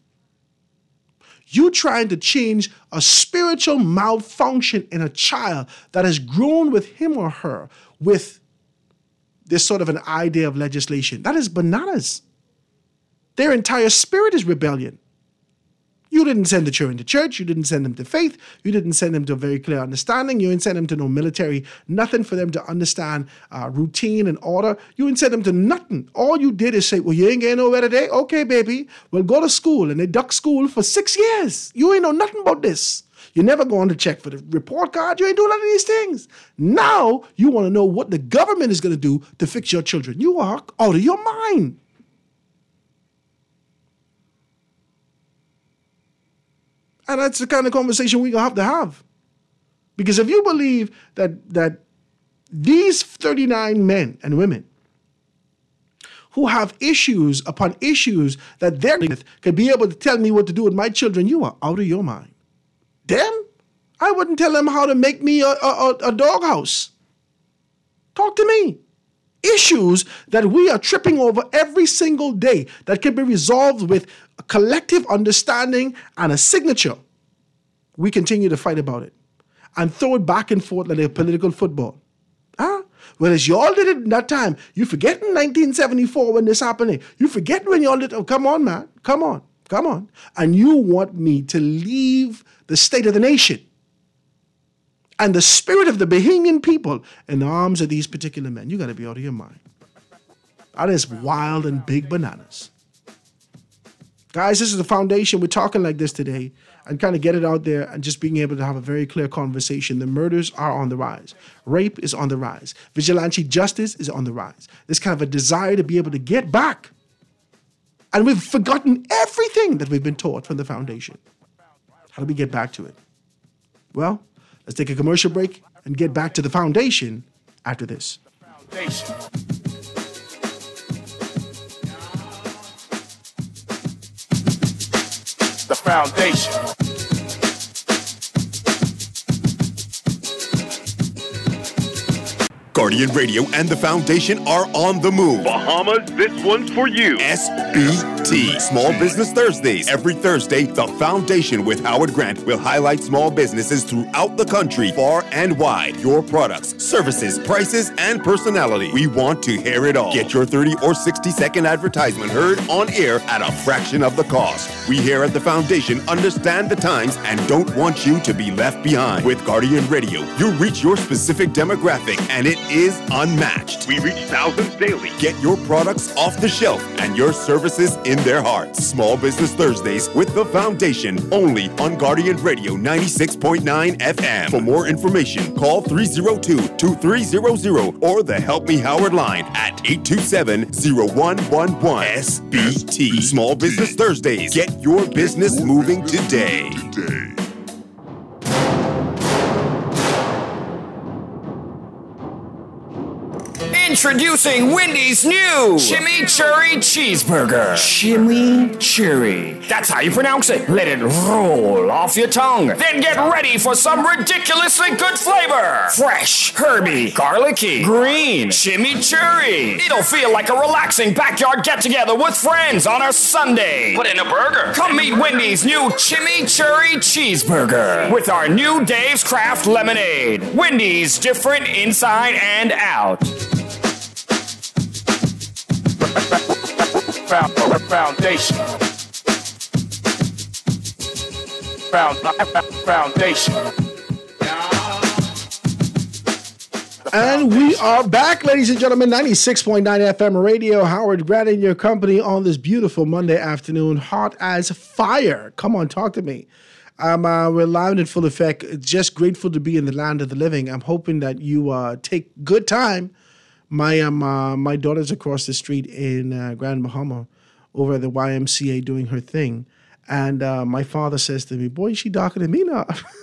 You trying to change a spiritual malfunction in a child that has grown with him or her with this sort of an idea of legislation. That is bananas. Their entire spirit is rebellion. You didn't send the children to church. You didn't send them to faith. You didn't send them to a very clear understanding. You didn't send them to no military, nothing for them to understand uh, routine and order. You didn't send them to nothing. All you did is say, well, you ain't getting nowhere today? Okay, baby. Well, go to school. And they duck school for six years. You ain't know nothing about this. You never going to check for the report card. You ain't doing none of these things. Now you want to know what the government is going to do to fix your children. You are out of your mind. And that's the kind of conversation we're going to have to have. Because if you believe that that these thirty-nine men and women who have issues upon issues that they're with could be able to tell me what to do with my children, you are out of your mind. Them? I wouldn't tell them how to make me a, a, a doghouse. Talk to me. Issues that we are tripping over every single day that can be resolved with a collective understanding and a signature. We continue to fight about it and throw it back and forth like a political football. Huh? Whereas y'all did it in that time. You forget in nineteen seventy-four when this happened. You forget when y'all did, oh, come on, man. Come on. Come on. And you want me to leave the state of the nation and the spirit of the Bahamian people in the arms of these particular men. You got to be out of your mind. That is wild and big bananas. Guys, this is the foundation. We're talking like this today and kind of get it out there and just being able to have a very clear conversation. The murders are on the rise. Rape is on the rise. Vigilante justice is on the rise. There's kind of a desire to be able to get back. And we've forgotten everything that we've been taught from the foundation. How do we get back to it? Well, let's take a commercial break and get back to the foundation after this. Foundation. The foundation. Guardian Radio and the Foundation are on the move. Bahamas, this one's for you. S B T, Small Business Thursdays. Every Thursday, the Foundation with Howard Grant will highlight small businesses throughout the country, far and wide. Your products, services, prices, and personality. We want to hear it all. Get your thirty or sixty second advertisement heard on air at a fraction of the cost. We here at the Foundation understand the times and don't want you to be left behind. With Guardian Radio, you reach your specific demographic and it is unmatched. We reach thousands daily. Get your products off the shelf and your services in their hearts. Small Business Thursdays with the Foundation, only on Guardian Radio ninety-six point nine F M. For more information, call three oh two, two three zero zero or the Help Me Howard line at eight two seven, zero one one one. S B T, Small Business Thursdays. Get your business moving today. Today. Introducing Wendy's new Chimichurri Cheeseburger. Chimichurri. That's how you pronounce it. Let it roll off your tongue. Then get ready for some ridiculously good flavor. Fresh, herby, garlicky, green, chimichurri. It'll feel like a relaxing backyard get-together with friends on a Sunday. But in a burger. Come meet Wendy's new Chimichurri Cheeseburger with our new Dave's Craft Lemonade. Wendy's, different inside and out. Foundation. Foundation. And we are back, ladies and gentlemen. ninety-six point nine F M radio. Howard Grant in your company on this beautiful Monday afternoon. Hot as fire. Come on, talk to me. Um, uh, we're live and in full effect. Just grateful to be in the land of the living. I'm hoping that you uh, take good time. My um, uh, my daughter's across the street in uh, Grand Bahama over at the Y M C A doing her thing. And uh, my father says to me, boy, she darker than me now.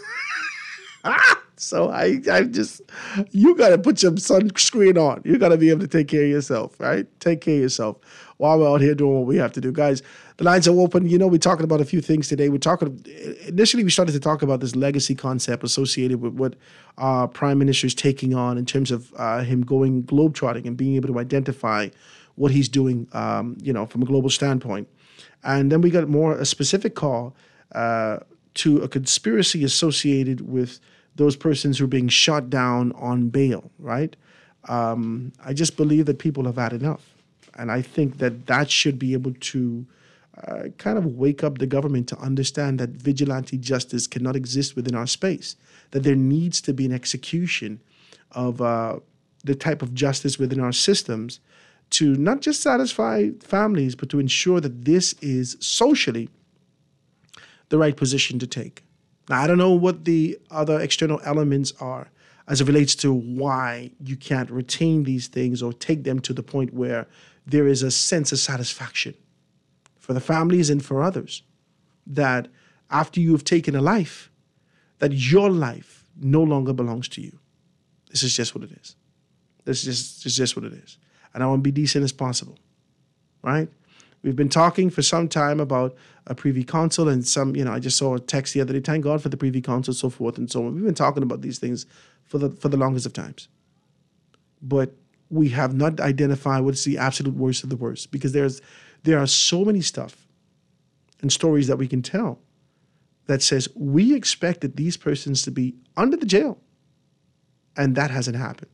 So I, I just, you got to put your sunscreen on. You got to be able to take care of yourself, right? Take care of yourself while we're out here doing what we have to do. Guys, the lines are open. You know, we're talking about a few things today. We're talking, initially we started to talk about this legacy concept associated with what uh, Prime Minister is taking on in terms of uh, him going globetrotting and being able to identify what he's doing, um, you know, from a global standpoint. And then we got more a specific call uh, to a conspiracy associated with those persons who are being shot down on bail, right? Um, I just believe that people have had enough. And I think that that should be able to uh, kind of wake up the government to understand that vigilante justice cannot exist within our space, that there needs to be an execution of uh, the type of justice within our systems to not just satisfy families, but to ensure that this is socially the right position to take. Now, I don't know what the other external elements are as it relates to why you can't retain these things or take them to the point where there is a sense of satisfaction for the families and for others, that after you have taken a life, that your life no longer belongs to you. This is just what it is. This is just, this is just what it is. And I want to be decent as possible, right? We've been talking for some time about a Privy Council and some, you know, I just saw a text the other day, thank God for the Privy Council, so forth and so on. We've been talking about these things for the for the longest of times. But we have not identified what's the absolute worst of the worst, because there's there are so many stuff and stories that we can tell that says we expected these persons to be under the jail, and that hasn't happened.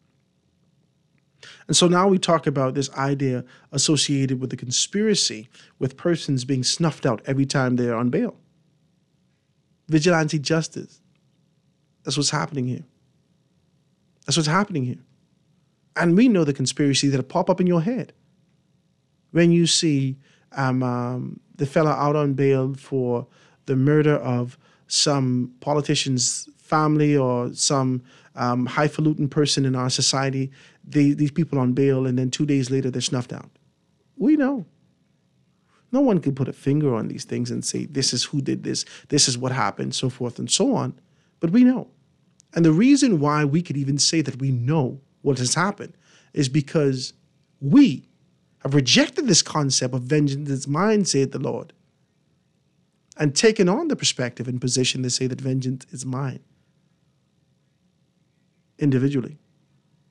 And so now we talk about this idea associated with the conspiracy with persons being snuffed out every time they're on bail. Vigilante justice. That's what's happening here. That's what's happening here. And we know the conspiracy that'll pop up in your head when you see um, um, the fella out on bail for the murder of some politician's family or some um, highfalutin person in our society. They, these people on bail, and then two days later they're snuffed out. We know. No one can put a finger on these things and say, this is who did this, this is what happened, so forth and so on. But we know. And the reason why we could even say that we know what has happened is because we have rejected this concept of vengeance is mine, saith the Lord, and taken on the perspective and position to say that vengeance is mine individually.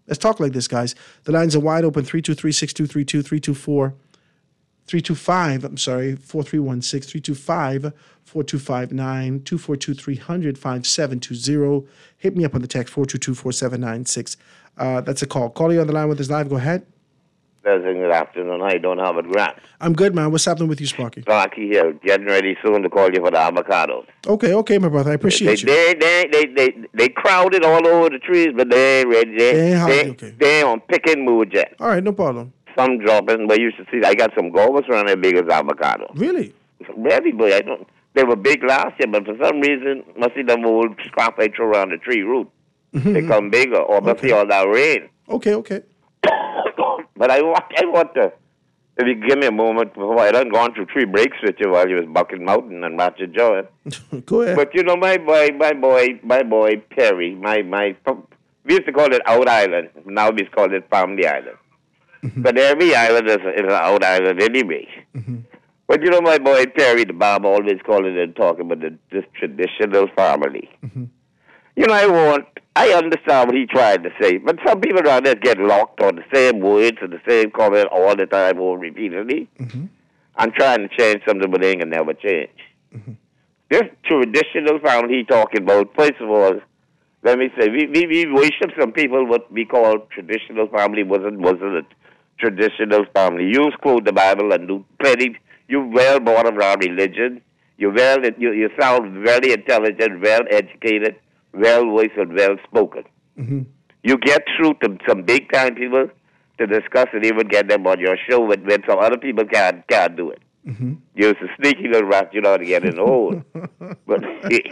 Let's talk like this, guys. The lines are wide open. three two three, six two three two, three two four, three two five, I'm sorry, four three one six, three two five, four two five nine, two four two, three hundred, five seven two zero. Hit me up on the text, four two two, four seven nine six. Uh, that's a call. Call you on the line with us live. Go ahead. Good afternoon. I don't have a grant. I'm good, man. What's happening with you, Sparky? Sparky here, getting ready soon to call you for the avocados. Okay, okay, my brother. I appreciate they, you. They, they, they, they, they crowded all over the trees, but they ain't ready. They, They ain't hot, they, okay. they on picking mood yet. All right, no problem. Some dropping, but you should see, I got some govers around there big as avocado. Really? Really, boy. I don't. They were big last year, but for some reason, must see them old scrap they throw around the tree root. They come bigger, or must see all that rain. Okay, okay. But I want, I want to, if you give me a moment, before I done gone through three breaks with you while you was bucking mountain and Ratchet Joe. Go ahead. But you know, my boy, my boy, my boy Perry, my, my, we used to call it Out Island. Now we call it Family Island. But every island is, is an Out Island anyway. But you know, my boy Perry, the Bob always calling and talking about the, this traditional family. You know, I want, I understand what he tried to say, but some people around there get locked on the same words and the same comment all the time or repeatedly. I'm trying to change something, but they ain't gonna never change. This traditional family he talking about, first of all, let me say, we, we, we worship some people what we call traditional family wasn't, wasn't a traditional family. You quote the Bible and do plenty, you're well born around religion, you're well, you, you sound very intelligent, well educated, well-voiced and well-spoken. You get through to some big-time people to discuss and even get them on your show when, when some other people can't, can't do it. You're a sneaky little rat, you know, to get in the hole. But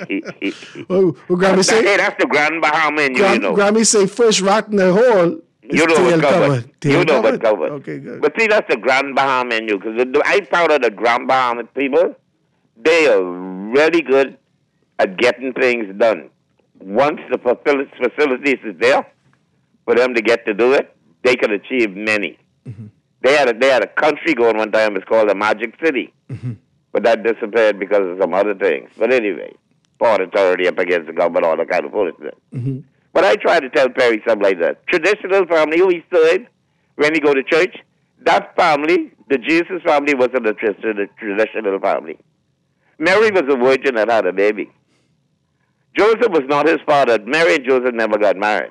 Oh, well, Grammy say, hey, that's the Grand Bahama in you, Gram, you know. Grammy say first rat in the hole. is You know tail what covered. Tail You know what covered. covered. Okay, good. But see, that's the Grand Bahama in you. Because I found out the Grand Bahama people, they are really good at getting things done. Once the facil- facilities is there for them to get to do it, they can achieve many. They had a, they had a country going one time. It's called the Magic City, but that disappeared because of some other things. But anyway, part authority up against the government, all that kind of foolishness. But I try to tell Perry something like that. Traditional family, who he stood when he go to church, that family, the Jesus family, wasn't a trad- traditional family. Mary was a virgin that had a baby. Joseph was not his father. Mary and Joseph never got married.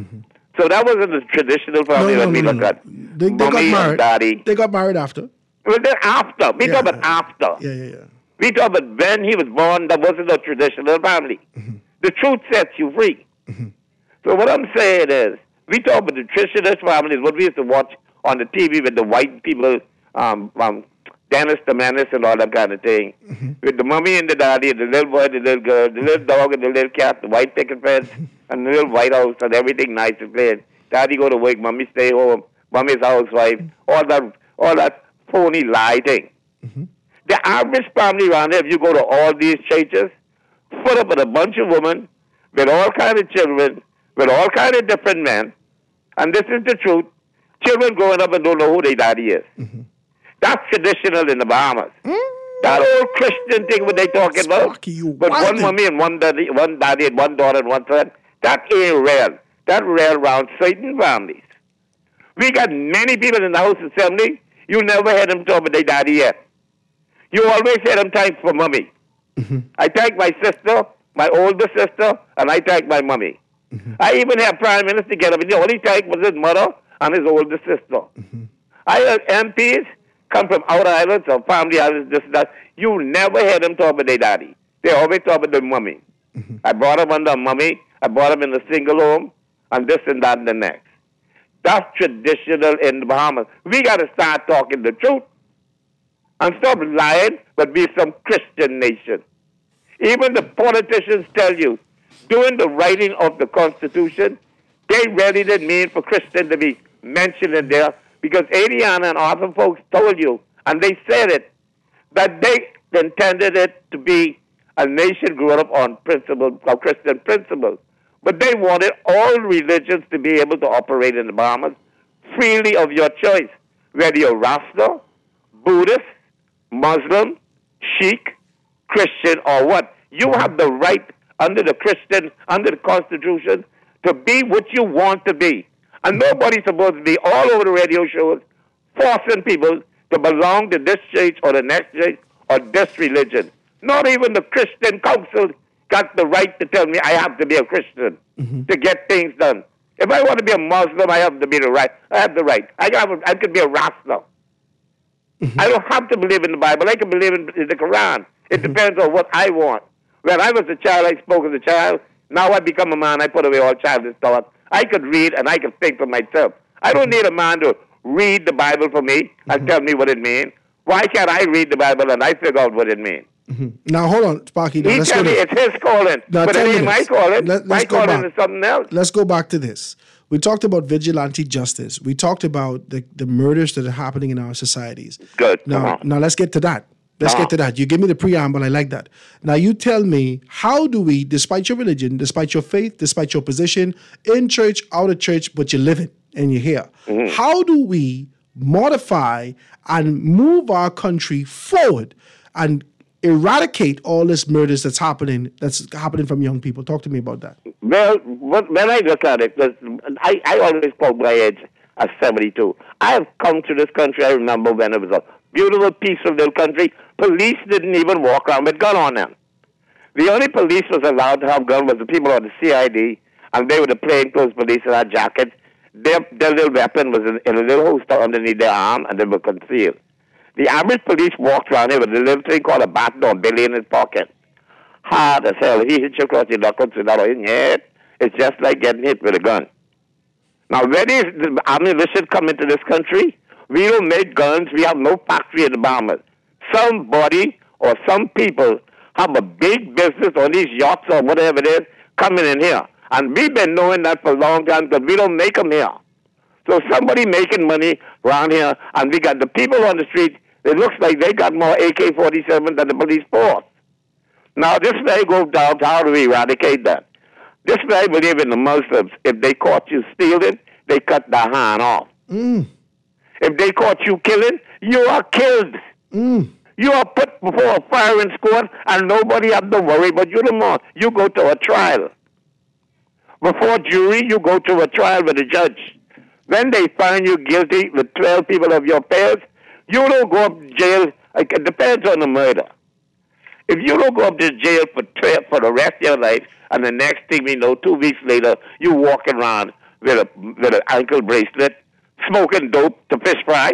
So that wasn't a traditional family No, no, that we no, look no. at. They, they got Mommy and married. daddy. They got married after. Well, then after. We Yeah, talk about after. Yeah, yeah, yeah. We talk about when he was born, that wasn't a traditional family. The truth sets you free. So what I'm saying is, we talk about the traditional families, what we used to watch on the T V with the white people, um, um, Dennis the Menace and all that kind of thing. With the mommy and the daddy, and the little boy, the little girl, the little dog and the little cat, the white picket fence, and the little white house, and everything nice and clean. Daddy go to work, mommy stay home, mommy's housewife, all that, all that phony lie thing. The average family around here, if you go to all these churches, put up with a bunch of women, with all kind of children, with all kind of different men, and this is the truth, children growing up and don't know who their daddy is. That's traditional in the Bahamas. That old Christian thing what they talking about, but one mommy and one daddy, one daddy and one daughter and one son, that ain't real. That real around certain families. We got many people in the House Assembly, you never heard them talk about their daddy yet. You always hear them thank for mommy. I thank my sister, my older sister, and I thank my mommy. I even had Prime Minister get up, and the only thank was his mother and his older sister. I heard M Ps come from outer islands or family islands, this and that. You never hear them talk about their daddy. They always talk about their mommy. I brought them under mommy. I brought them in a single home, and this and that and the next. That's traditional in the Bahamas. We got to start talking the truth and stop lying, but be some Christian nation. Even the politicians tell you, during the writing of the Constitution, they really didn't mean for Christian to be mentioned in there, because Adriana and other folks told you, and they said it, that they intended it to be a nation grown up on principle, of Christian principles. But they wanted all religions to be able to operate in the Bahamas freely of your choice, whether you're Rasta, Buddhist, Muslim, Sikh, Christian, or what. You have the right under the Christian, under the Constitution, to be what you want to be. And nobody's supposed to be all over the radio shows forcing people to belong to this church or the next church or this religion. Not even the Christian Council got the right to tell me I have to be a Christian mm-hmm. to get things done. If I want to be a Muslim, I have to be the right. I have the right. I have. I could be a Rasta. Mm-hmm. I don't have to believe in the Bible. I can believe in the Quran. It mm-hmm. depends on what I want. When I was a child, I spoke as a child. Now I become a man. I put away all childish thoughts. I could read and I could think for myself. I don't need a man to read the Bible for me and mm-hmm. tell me what it means. Why can't I read the Bible and I figure out what it means? Mm-hmm. Now, hold on, Sparky. Now, he let's tell go me to, it's his calling, now, but it ain't my calling. Let, my calling is something else. Let's go back to this. We talked about vigilante justice. We talked about the, the murders that are happening in our societies. Good. Now, uh-huh. now let's get to that. Let's uh-huh. get to that. You give me the preamble. I like that. Now, you tell me, how do we, despite your religion, despite your faith, despite your position, in church, out of church, but you live it and you're here, mm-hmm. how do we modify and move our country forward and eradicate all this murders that's happening that's happening from young people? Talk to me about that. Well, when I look at it, I, I always spoke my age at seventy-two. I have come to this country, I remember when it was a beautiful, peaceful little country. Police didn't even walk around with gun on them. The only police was allowed to have gun was the people on the C I D, and they were the plainclothes police in our jackets. Their, their little weapon was in, in a little holster underneath their arm, and they were concealed. The average police walked around here with a little thing called a baton or billy in his pocket. Hard as hell. He hit you across the knuckles without in your head. It's just like getting hit with a gun. Now, when is the ammunition come into this country? We don't make guns. We have no factory in the Bahamas. Somebody or some people have a big business on these yachts or whatever it is coming in here. And we've been knowing that for a long time because we don't make them here. So somebody making money around here, and we got the people on the street, it looks like they got more A K forty-seven than the police force. Now, this way goes down to how do we eradicate that? This way I believe in the Muslims. If they caught you stealing, they cut their hand off. Mm. If they caught you killing, you are killed. Mm. You are put before a firing squad, and nobody have to worry about you no more. You go to a trial. Before jury, you go to a trial with a judge. When they find you guilty with twelve people of your peers, you don't go up to jail. It depends on the murder. If you don't go up to jail for twelve, for the rest of your life, and the next thing we know, two weeks later, you walking around with a with an ankle bracelet, smoking dope to fish fry,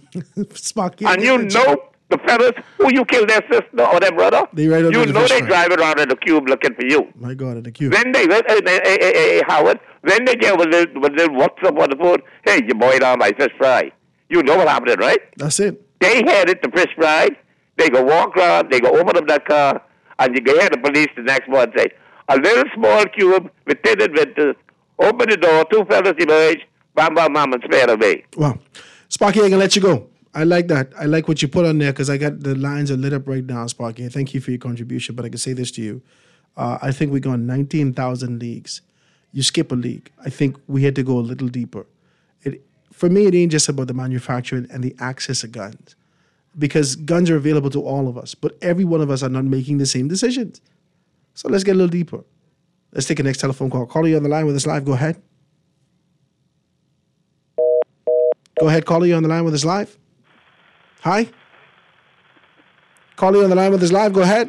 and you know the fellas who you killed their sister or their brother, they right you the know they fry. drive around in the cube looking for you. My God, in the cube. When they, hey, hey, hey, hey, hey, Howard, when they get with the, with the WhatsApp on the phone, hey, your boy down by fish fry. You know what happened, right? That's it. They headed to fish fry. They go walk around. They go open up that car, and you can hear the police the next morning say, a little small cube with tinted windows. Open the door. Two fellas emerge. Bam, bam, bam, and spare away. Wow. Sparky, I'm going to let you go. I like that. I like what you put on there because I got the lines are lit up right now, Sparky. Thank you for your contribution. But I can say this to you. Uh, I think we gone nineteen thousand leagues. You skip a league. I think we had to go a little deeper. It, for me, it ain't just about the manufacturing and the access of guns. Because guns are available to all of us. But every one of us are not making the same decisions. So let's get a little deeper. Let's take a next telephone call. Caller, you on the line with us live. Go ahead. Go ahead, caller, you on the line with us live. Hi. Caller, you on the line with us live. Go ahead.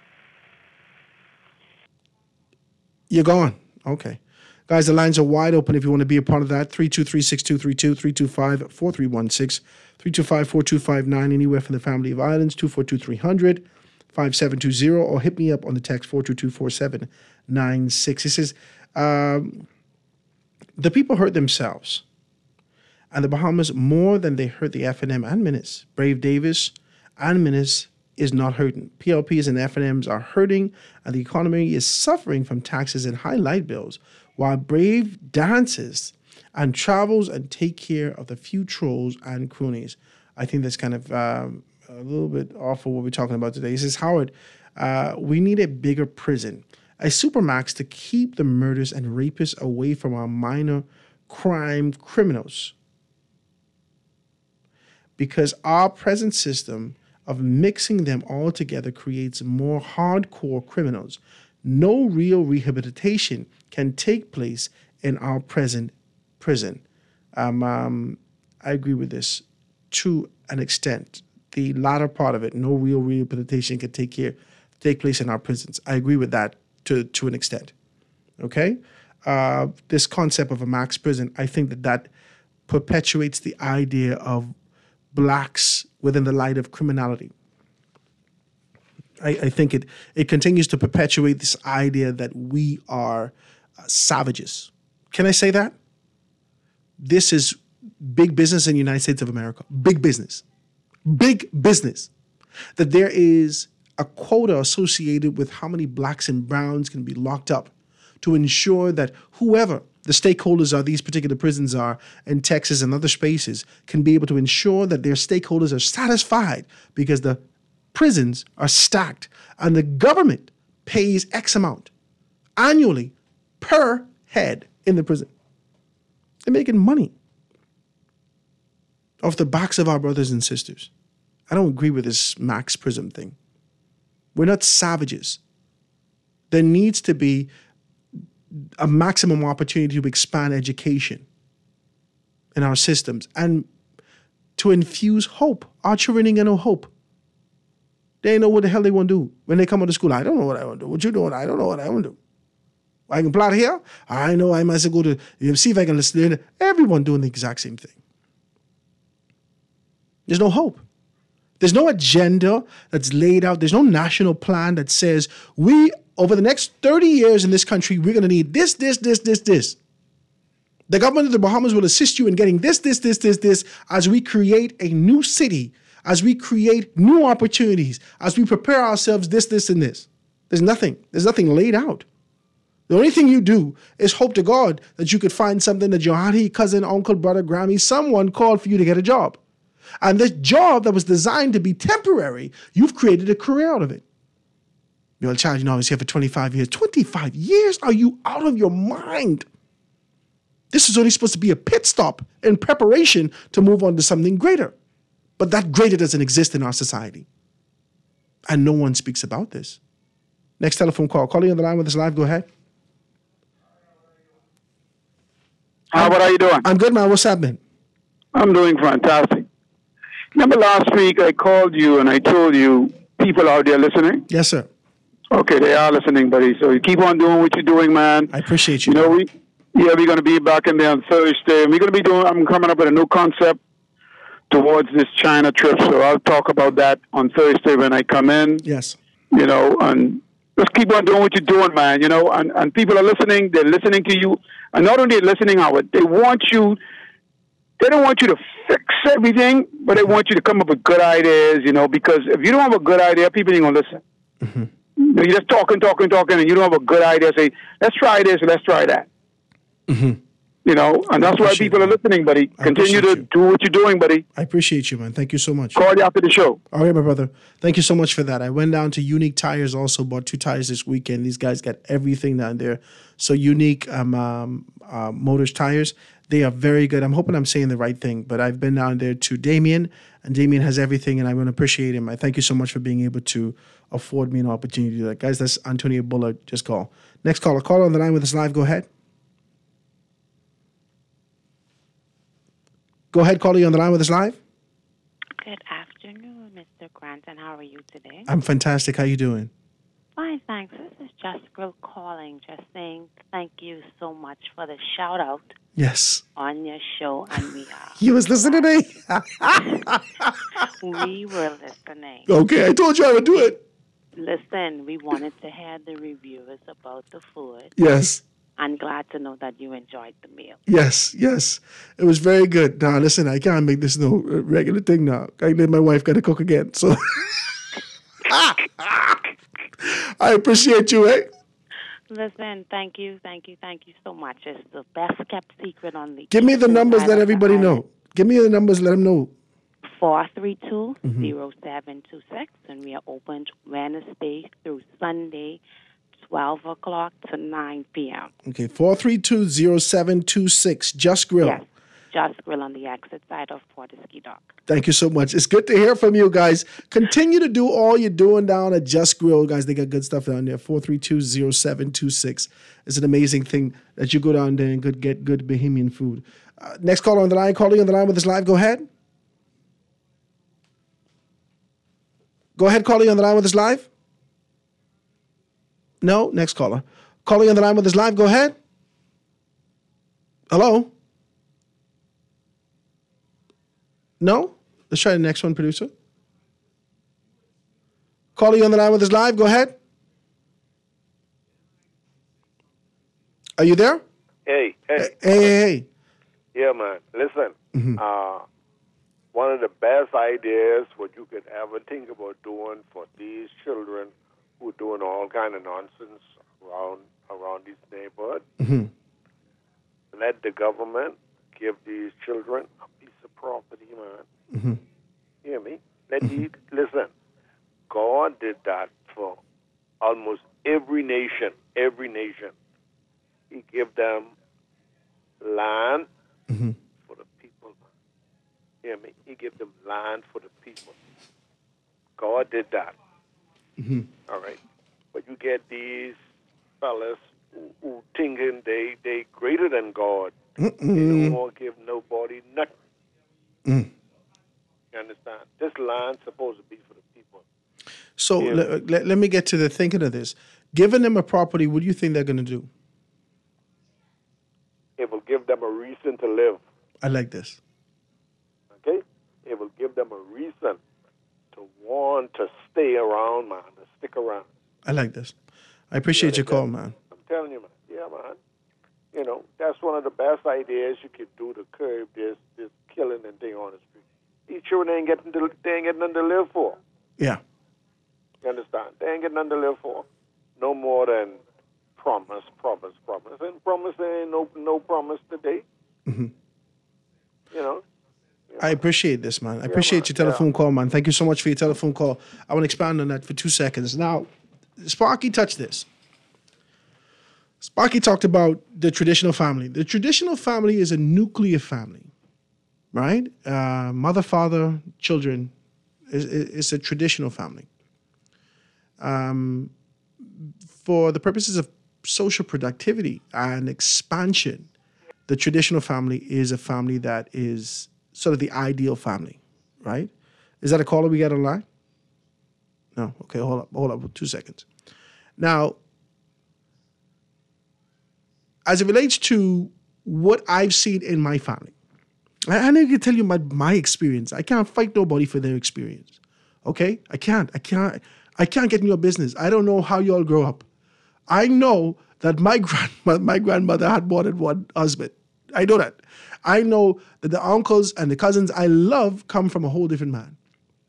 You're gone. Okay. Guys, the lines are wide open if you want to be a part of that. three two three, six two three two, three two five, four three one six, three two five, four two five nine, anywhere from the family of islands, two four two, three hundred, five seven two zero, or hit me up on the text four two two, four seven nine six. It says, um, the people hurt themselves and the Bahamas more than they hurt the F N M and Menace. Brave Davis and Menace is not hurting. P L Ps and F N Ms are hurting, and the economy is suffering from taxes and high light bills, while Brave dances and travels and take care of the few trolls and cronies. I think that's kind of um, a little bit off of what we're talking about today. He says, Howard, uh, we need a bigger prison, a supermax to keep the murders and rapists away from our minor crime criminals. Because our present system of mixing them all together creates more hardcore criminals. No real rehabilitation can take place in our present prison. Um, um, I agree with this to an extent. The latter part of it, no real rehabilitation can take care, take place in our prisons. I agree with that to, to an extent. Okay? Uh, this concept of a max prison, I think that that perpetuates the idea of blacks within the light of criminality. I, I think it, it continues to perpetuate this idea that we are uh, savages. Can I say that? This is big business in the United States of America. Big business. Big business. That there is a quota associated with how many blacks and browns can be locked up to ensure that whoever the stakeholders are, these particular prisons are in Texas and other spaces, can be able to ensure that their stakeholders are satisfied because the prisons are stacked and the government pays X amount annually per head in the prison. They're making money off the backs of our brothers and sisters. I don't agree with this max prison thing. We're not savages. There needs to be a maximum opportunity to expand education in our systems and to infuse hope. Our children ain't got no hope. They ain't know what the hell they want to do. When they come out of school, I don't know what I want to do. What you doing? I don't know what I want to do. I can plot here. I know I must go to, see if I can listen. Everyone doing the exact same thing. There's no hope. There's no agenda that's laid out. There's no national plan that says we, over the next thirty years in this country, we're going to need this, this, this, this, this. The government of the Bahamas will assist you in getting this, this, this, this, this, as we create a new city, as we create new opportunities, as we prepare ourselves this, this, and this. There's nothing. There's nothing laid out. The only thing you do is hope to God that you could find something that your auntie, cousin, uncle, brother, Grammy, someone called for you to get a job. And this job that was designed to be temporary, you've created a career out of it. Your child, you know, I was here for twenty-five years. twenty-five years? Are you out of your mind? This is only supposed to be a pit stop in preparation to move on to something greater. But that greater doesn't exist in our society. And no one speaks about this. Next telephone call. Calling on the line with us live. Go ahead. How what are you doing? I'm good, man. What's happening? I'm doing fantastic. Remember last week I called you and I told you people out there listening? Yes, sir. Okay, they are listening, buddy. So you keep on doing what you're doing, man. I appreciate you. You know, we yeah, we're going to be back in there on Thursday. And we're going to be doing, I'm coming up with a new concept towards this China trip. So I'll talk about that on Thursday when I come in. Yes. You know, and just keep on doing what you're doing, man. You know, and, and people are listening. They're listening to you. And not only listening, Howard, they want you, they don't want you to fix everything, but they want you to come up with good ideas, you know, because if you don't have a good idea, people ain't going to listen. Mm-hmm. You know, you're just talking, talking, talking, and you don't have a good idea. Say, let's try this, let's try that. Mm-hmm. You know, and that's why people are listening, buddy. Continue to you. do what you're doing, buddy. I appreciate you, man. Thank you so much. Call you after the show. All right, my brother. Thank you so much for that. I went down to Unique Tires also, bought two tires this weekend. These guys got everything down there. So Unique um, um, uh, Motors tires, they are very good. I'm hoping I'm saying the right thing, but I've been down there to Damien, and Damien has everything, and I want to appreciate him. I thank you so much for being able to afford me an opportunity to do that. Guys, that's Antonio Bullard. Just call. Next caller. Call on the line with us live. Go ahead. Go ahead, caller. You on the line with us live? Good afternoon, Mister Grant, and how are you today? I'm fantastic. How you doing? Fine, thanks. This is Jessica calling, just saying thank you so much for the shout out. Yes. On your show, and we are. You was listening to me? We were listening. Okay, I told you I would do it. Listen, we wanted to hear the reviewers about the food. Yes. I'm glad to know that you enjoyed the meal. Yes, yes. It was very good. Now, listen, I can't make this no regular thing now. I let my wife got to cook again. So I appreciate you, eh? Listen, thank you, thank you, thank you so much. It's the best kept secret on the... Give me the numbers, let everybody know. Give me the numbers, let them know. four three two, zero seven two six, and we are open Wednesday through Sunday, twelve o'clock to nine p.m. Okay, four three two, zero seven two six, Just Grill. Yes, Just Grill on the exit side of Portisky Dock. Thank you so much. It's good to hear from you guys. Continue to do all you're doing down at Just Grill, guys. They got good stuff down there. four three two, zero seven two six. It's an amazing thing that you go down there and good, get good Bahamian food. Uh, next caller on the line. Calling on the line with us live. Go ahead. Go ahead, calling on the line with us live. No, next caller. Calling on the line with us live. Go ahead. Hello? No? Let's try the next one, producer. Calling on the line with us live. Go ahead. Are you there? Hey, hey. Hey, hey, hey. Yeah, man. Listen, Mhm. uh, one of the best ideas what you could ever think about doing for these children who are doing all kind of nonsense around around these neighborhoods, Mhm. let the government give these children a piece of property, man. Mhm. Hear me? Let these, listen, God did that for almost every nation, every nation. He gave them land Mhm. for the people. Hear me? He gave them land for the people. God did that. Mhm. All right. But you get these fellas who, who thinking they they greater than God. They don't Mm-mm. want to give nobody nothing. Mm. You understand? This land's supposed to be for the people. So Yeah. let, let, let me get to the thinking of this. Giving them a property, what do you think they're going to do? It will give them a reason to live. I like this. Okay? It will give them a reason to want to stay around, man, to stick around. I like this. I appreciate your call, man. I'm telling you, man. Yeah, man. You know, that's one of the best ideas you could do to curb this this killing and thing on the street. These children ain't getting to, they ain't getting nothing to live for. Yeah. You understand? They ain't getting nothing to live for. No more than promise, promise, promise. And promise, there ain't no, no promise today. Mhm. You know? I appreciate this, man. I appreciate your telephone call, man. Thank you so much for your telephone call. I want to expand on that for two seconds. Now, Sparky touched this. Sparky talked about the traditional family. The traditional family is a nuclear family, right? Uh, mother, father, children. It's, it's a traditional family. Um, for the purposes of social productivity and expansion, the traditional family is a family that is sort of the ideal family, right? Is that a caller we got online? No. Okay, hold up, hold up, two seconds. Now, as it relates to what I've seen in my family, I, I need to tell you my, my experience. I can't fight nobody for their experience. Okay? I can't. I can't. I can't get in your business. I don't know how you all grow up. I know that my grandma, my grandmother had more than one husband. I know that. I know that the uncles and the cousins I love come from a whole different man.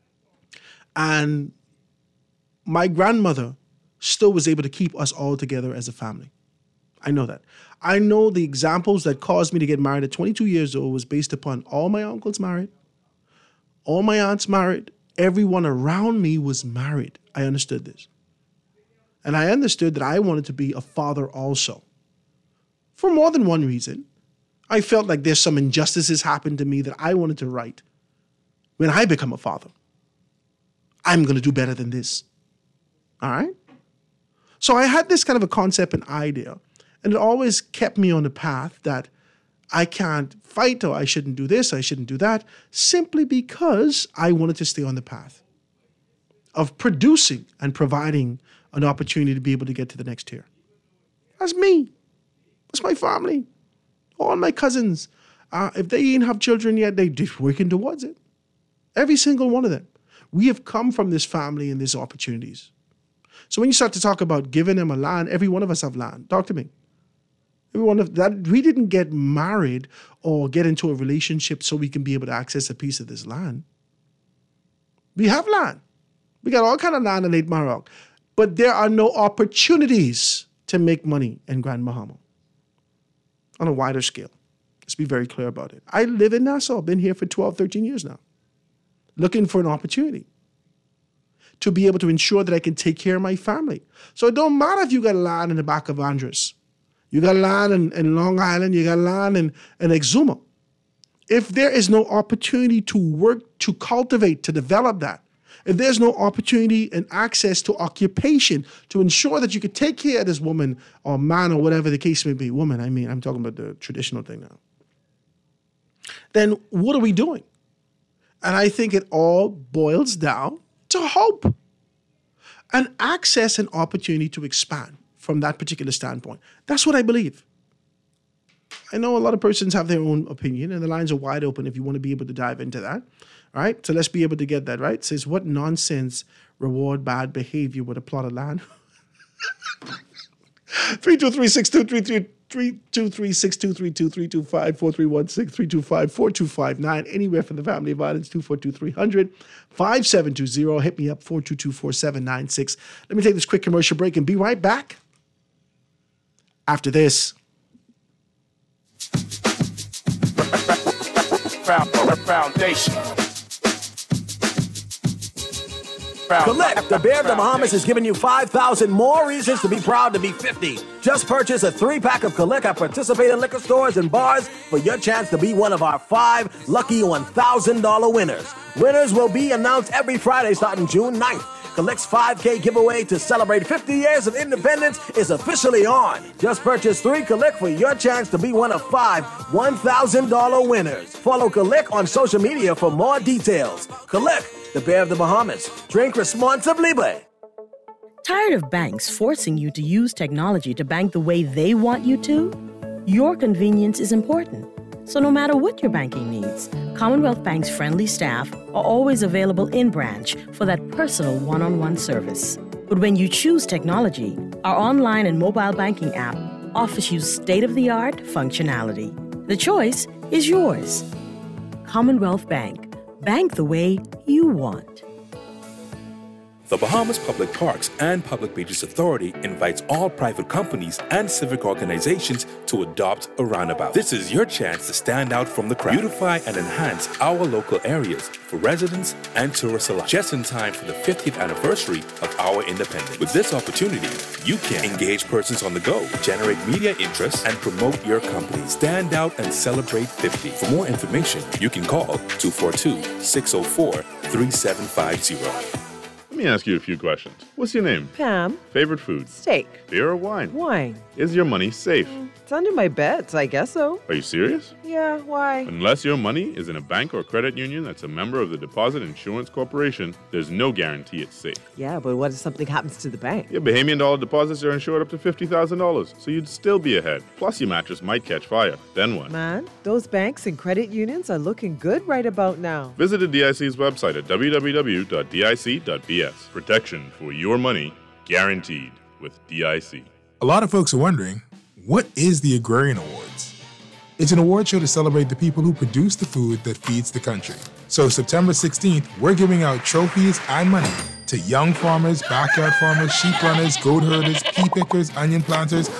And my grandmother still was able to keep us all together as a family. I know that. I know the examples that caused me to get married at twenty-two years old was based upon all my uncles married, all my aunts married, everyone around me was married. I understood this. And I understood that I wanted to be a father also. For more than one reason. I felt like there's some injustices happened to me that I wanted to right. When I become a father, I'm going to do better than this. All right? So I had this kind of a concept and idea, and it always kept me on the path that I can't fight or I shouldn't do this, I shouldn't do that, simply because I wanted to stay on the path of producing and providing an opportunity to be able to get to the next tier. That's me. That's my family. All my cousins, uh, if they ain't have children yet, they, they're working towards it. Every single one of them. We have come from this family and these opportunities. So when you start to talk about giving them a land, every one of us have land. Talk to me. Every one of that, we didn't get married or get into a relationship so we can be able to access a piece of this land. We have land. We got all kind of land in Lake Maroc. But there are no opportunities to make money in Grand Bahama. On a wider scale. Let's be very clear about it. I live in Nassau. Been here for twelve, thirteen years now. Looking for an opportunity to be able to ensure that I can take care of my family. So it don't matter if you got land in the back of Andres. You got land in, in Long Island. You got land in, in Exuma. if there is no opportunity to work, to cultivate, to develop that, if there's no opportunity and access to occupation to ensure that you could take care of this woman or man or whatever the case may be, woman, I mean, I'm talking about the traditional thing now, then what are we doing? And I think it all boils down to hope and access and opportunity to expand from that particular standpoint. That's what I believe. I know a lot of persons have their own opinion, and the lines are wide open if you want to be able to dive into that. All right, so let's be able to get that, right? It says, what nonsense reward bad behavior with a plot of land? three two three, six two three two, three two three, six two three two, three two five, four three one six, three two five, four two five nine. Anywhere from the family of violence, two four two, three hundred, five seven two zero. Hit me up, four two two, four seven nine six. Let me take this quick commercial break and be right back after this. Foundation. Collect. The Bear of the Bahamas is giving you five thousand more reasons to be proud to be fifty. Just purchase a three-pack of Collect at participating liquor stores and bars for your chance to be one of our five lucky one thousand dollars winners. Winners will be announced every Friday starting June ninth. Collect's five K giveaway to celebrate fifty years of independence is officially on. Just purchase three Collect for your chance to be one of five one thousand dollars winners. Follow Collect on social media for more details. Collect, the Bear of the Bahamas. Drink responsibly, babe. Tired of banks forcing you to use technology to bank the way they want you to? Your convenience is important. So no matter what your banking needs, Commonwealth Bank's friendly staff are always available in branch for that personal one-on-one service. But when you choose technology, our online and mobile banking app offers you state-of-the-art functionality. The choice is yours. Commonwealth Bank. Bank the way you want. The Bahamas Public Parks and Public Beaches Authority invites all private companies and civic organizations to adopt a roundabout. This is your chance to stand out from the crowd, beautify and enhance our local areas for residents and tourists alike, just in time for the fiftieth anniversary of our independence. With this opportunity, you can engage persons on the go, generate media interest, and promote your company. Stand out and celebrate fifty. For more information, you can call two four two, six zero four, three seven five zero. Let me ask you a few questions. What's your name? Pam. Favorite food? Steak. Beer or wine? Wine. Is your money safe? It's under my bed, so I guess so. Are you serious? Yeah, why? Unless your money is in a bank or credit union that's a member of the Deposit Insurance Corporation, there's no guarantee it's safe. Yeah, but what if something happens to the bank? Your Bahamian dollar deposits are insured up to fifty thousand dollars, so you'd still be ahead. Plus, your mattress might catch fire. Then what? Man, those banks and credit unions are looking good right about now. Visit the D I C's website at w w w dot d i c dot b s. Protection for your money guaranteed with D I C. A lot of folks are wondering, what is the Agrarian Awards? It's an award show to celebrate the people who produce the food that feeds the country. So September sixteenth, we're giving out trophies and money to young farmers, backyard farmers, sheep runners, goat herders, pea pickers, onion planters,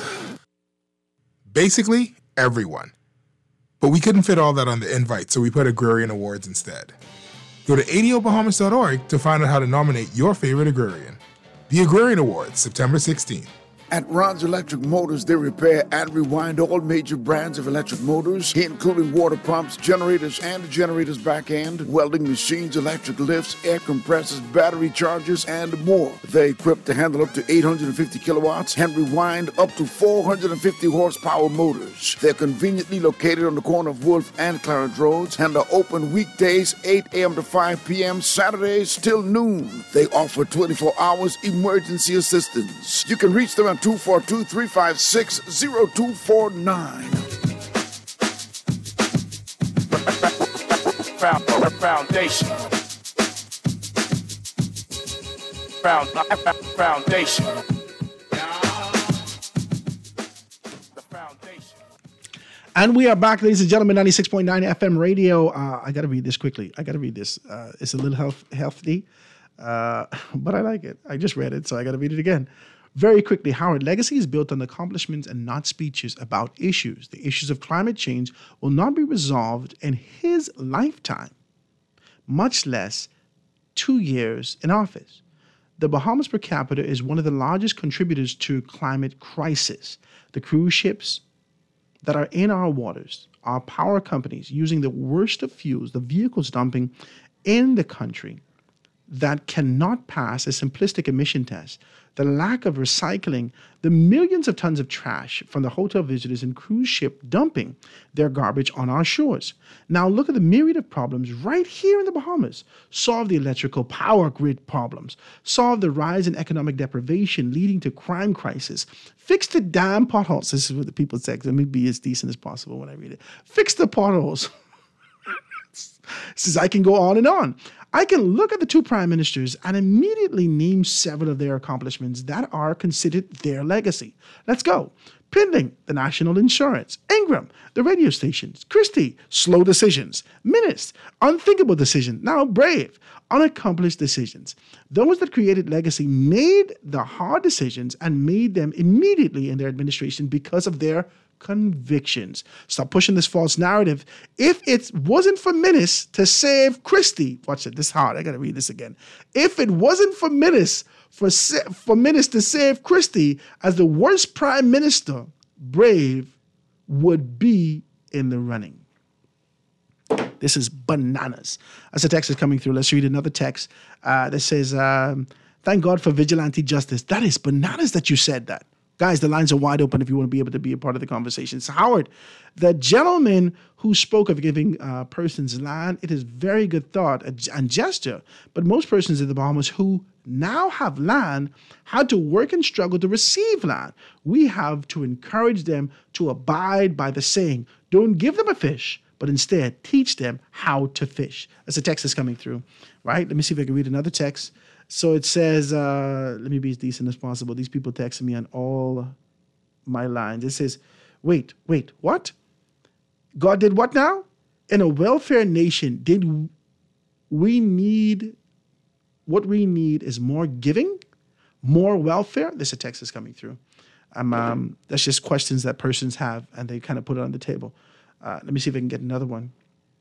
basically everyone. But we couldn't fit all that on the invite, so we put Agrarian Awards instead. Go to a d o bahamas dot org to find out how to nominate your favorite agrarian. The Agrarian Awards, September sixteenth. At Ron's Electric Motors, they repair and rewind all major brands of electric motors, including water pumps, generators and the generator's back end, welding machines, electric lifts, air compressors, battery chargers, and more. They equipped to handle up to eight hundred fifty kilowatts and rewind up to four hundred fifty horsepower motors. They're conveniently located on the corner of Wolf and Clarence Roads and are open weekdays eight a.m. to five p.m., Saturdays till noon. They offer twenty-four hours emergency assistance. You can reach them at two four two, three five six, zero two four nine. Foundation. Foundation. And we are back, ladies and gentlemen, ninety-six point nine F M radio. Uh, I got to read this quickly. I got to read this. Uh, it's a little health, healthy, uh, but I like it. I just read it, so I got to read it again. Very quickly, Howard, legacy is built on accomplishments and not speeches about issues. The issues of climate change will not be resolved in his lifetime, much less two years in office. The Bahamas per capita is one of the largest contributors to climate crisis. The cruise ships that are in our waters our power companies using the worst of fuels, the vehicles dumping in the country that cannot pass a simplistic emission test, the lack of recycling, the millions of tons of trash from the hotel visitors and cruise ship dumping their garbage on our shores. Now look at the myriad of problems right here in the Bahamas. Solve the electrical power grid problems. Solve the rise in economic deprivation leading to crime crisis. Fix the damn potholes. This is what the people say. Let me be as decent as possible when I read it. Fix the potholes. Says I can go on and on. I can look at the two prime ministers and immediately name several of their accomplishments that are considered their legacy. Let's go. Pindling, the national insurance. Ingram, the radio stations. Christie, slow decisions. Minnis, unthinkable decisions. Now Brave, unaccomplished decisions. Those that created legacy made the hard decisions and made them immediately in their administration because of their convictions. Stop pushing this false narrative. If it wasn't for Minnis to save Christie, watch it, this is hard, I gotta read this again. If it wasn't for Minnis, for, for Minnis to save Christie as the worst prime minister, Brave would be in the running. This is bananas. As the text is coming through, let's read another text uh, that says, um, thank God for vigilante justice. That is bananas that you said that. Guys, the lines are wide open if you want to be able to be a part of the conversation. So Howard, the gentleman who spoke of giving uh, persons land, it is very good thought and gesture, but most persons in the Bahamas who now have land had to work and struggle to receive land. We have to encourage them to abide by the saying, don't give them a fish, but instead teach them how to fish. As the text is coming through, right? Let me see if I can read another text. So it says, uh, let me be as decent as possible. These people texting me on all my lines. It says, wait, wait, what? God did what now? In a welfare nation, did we need, what we need is more giving, more welfare? This is a text that's coming through. Um, um, that's just questions that persons have, and they kind of put it on the table. Uh, let me see if I can get another one.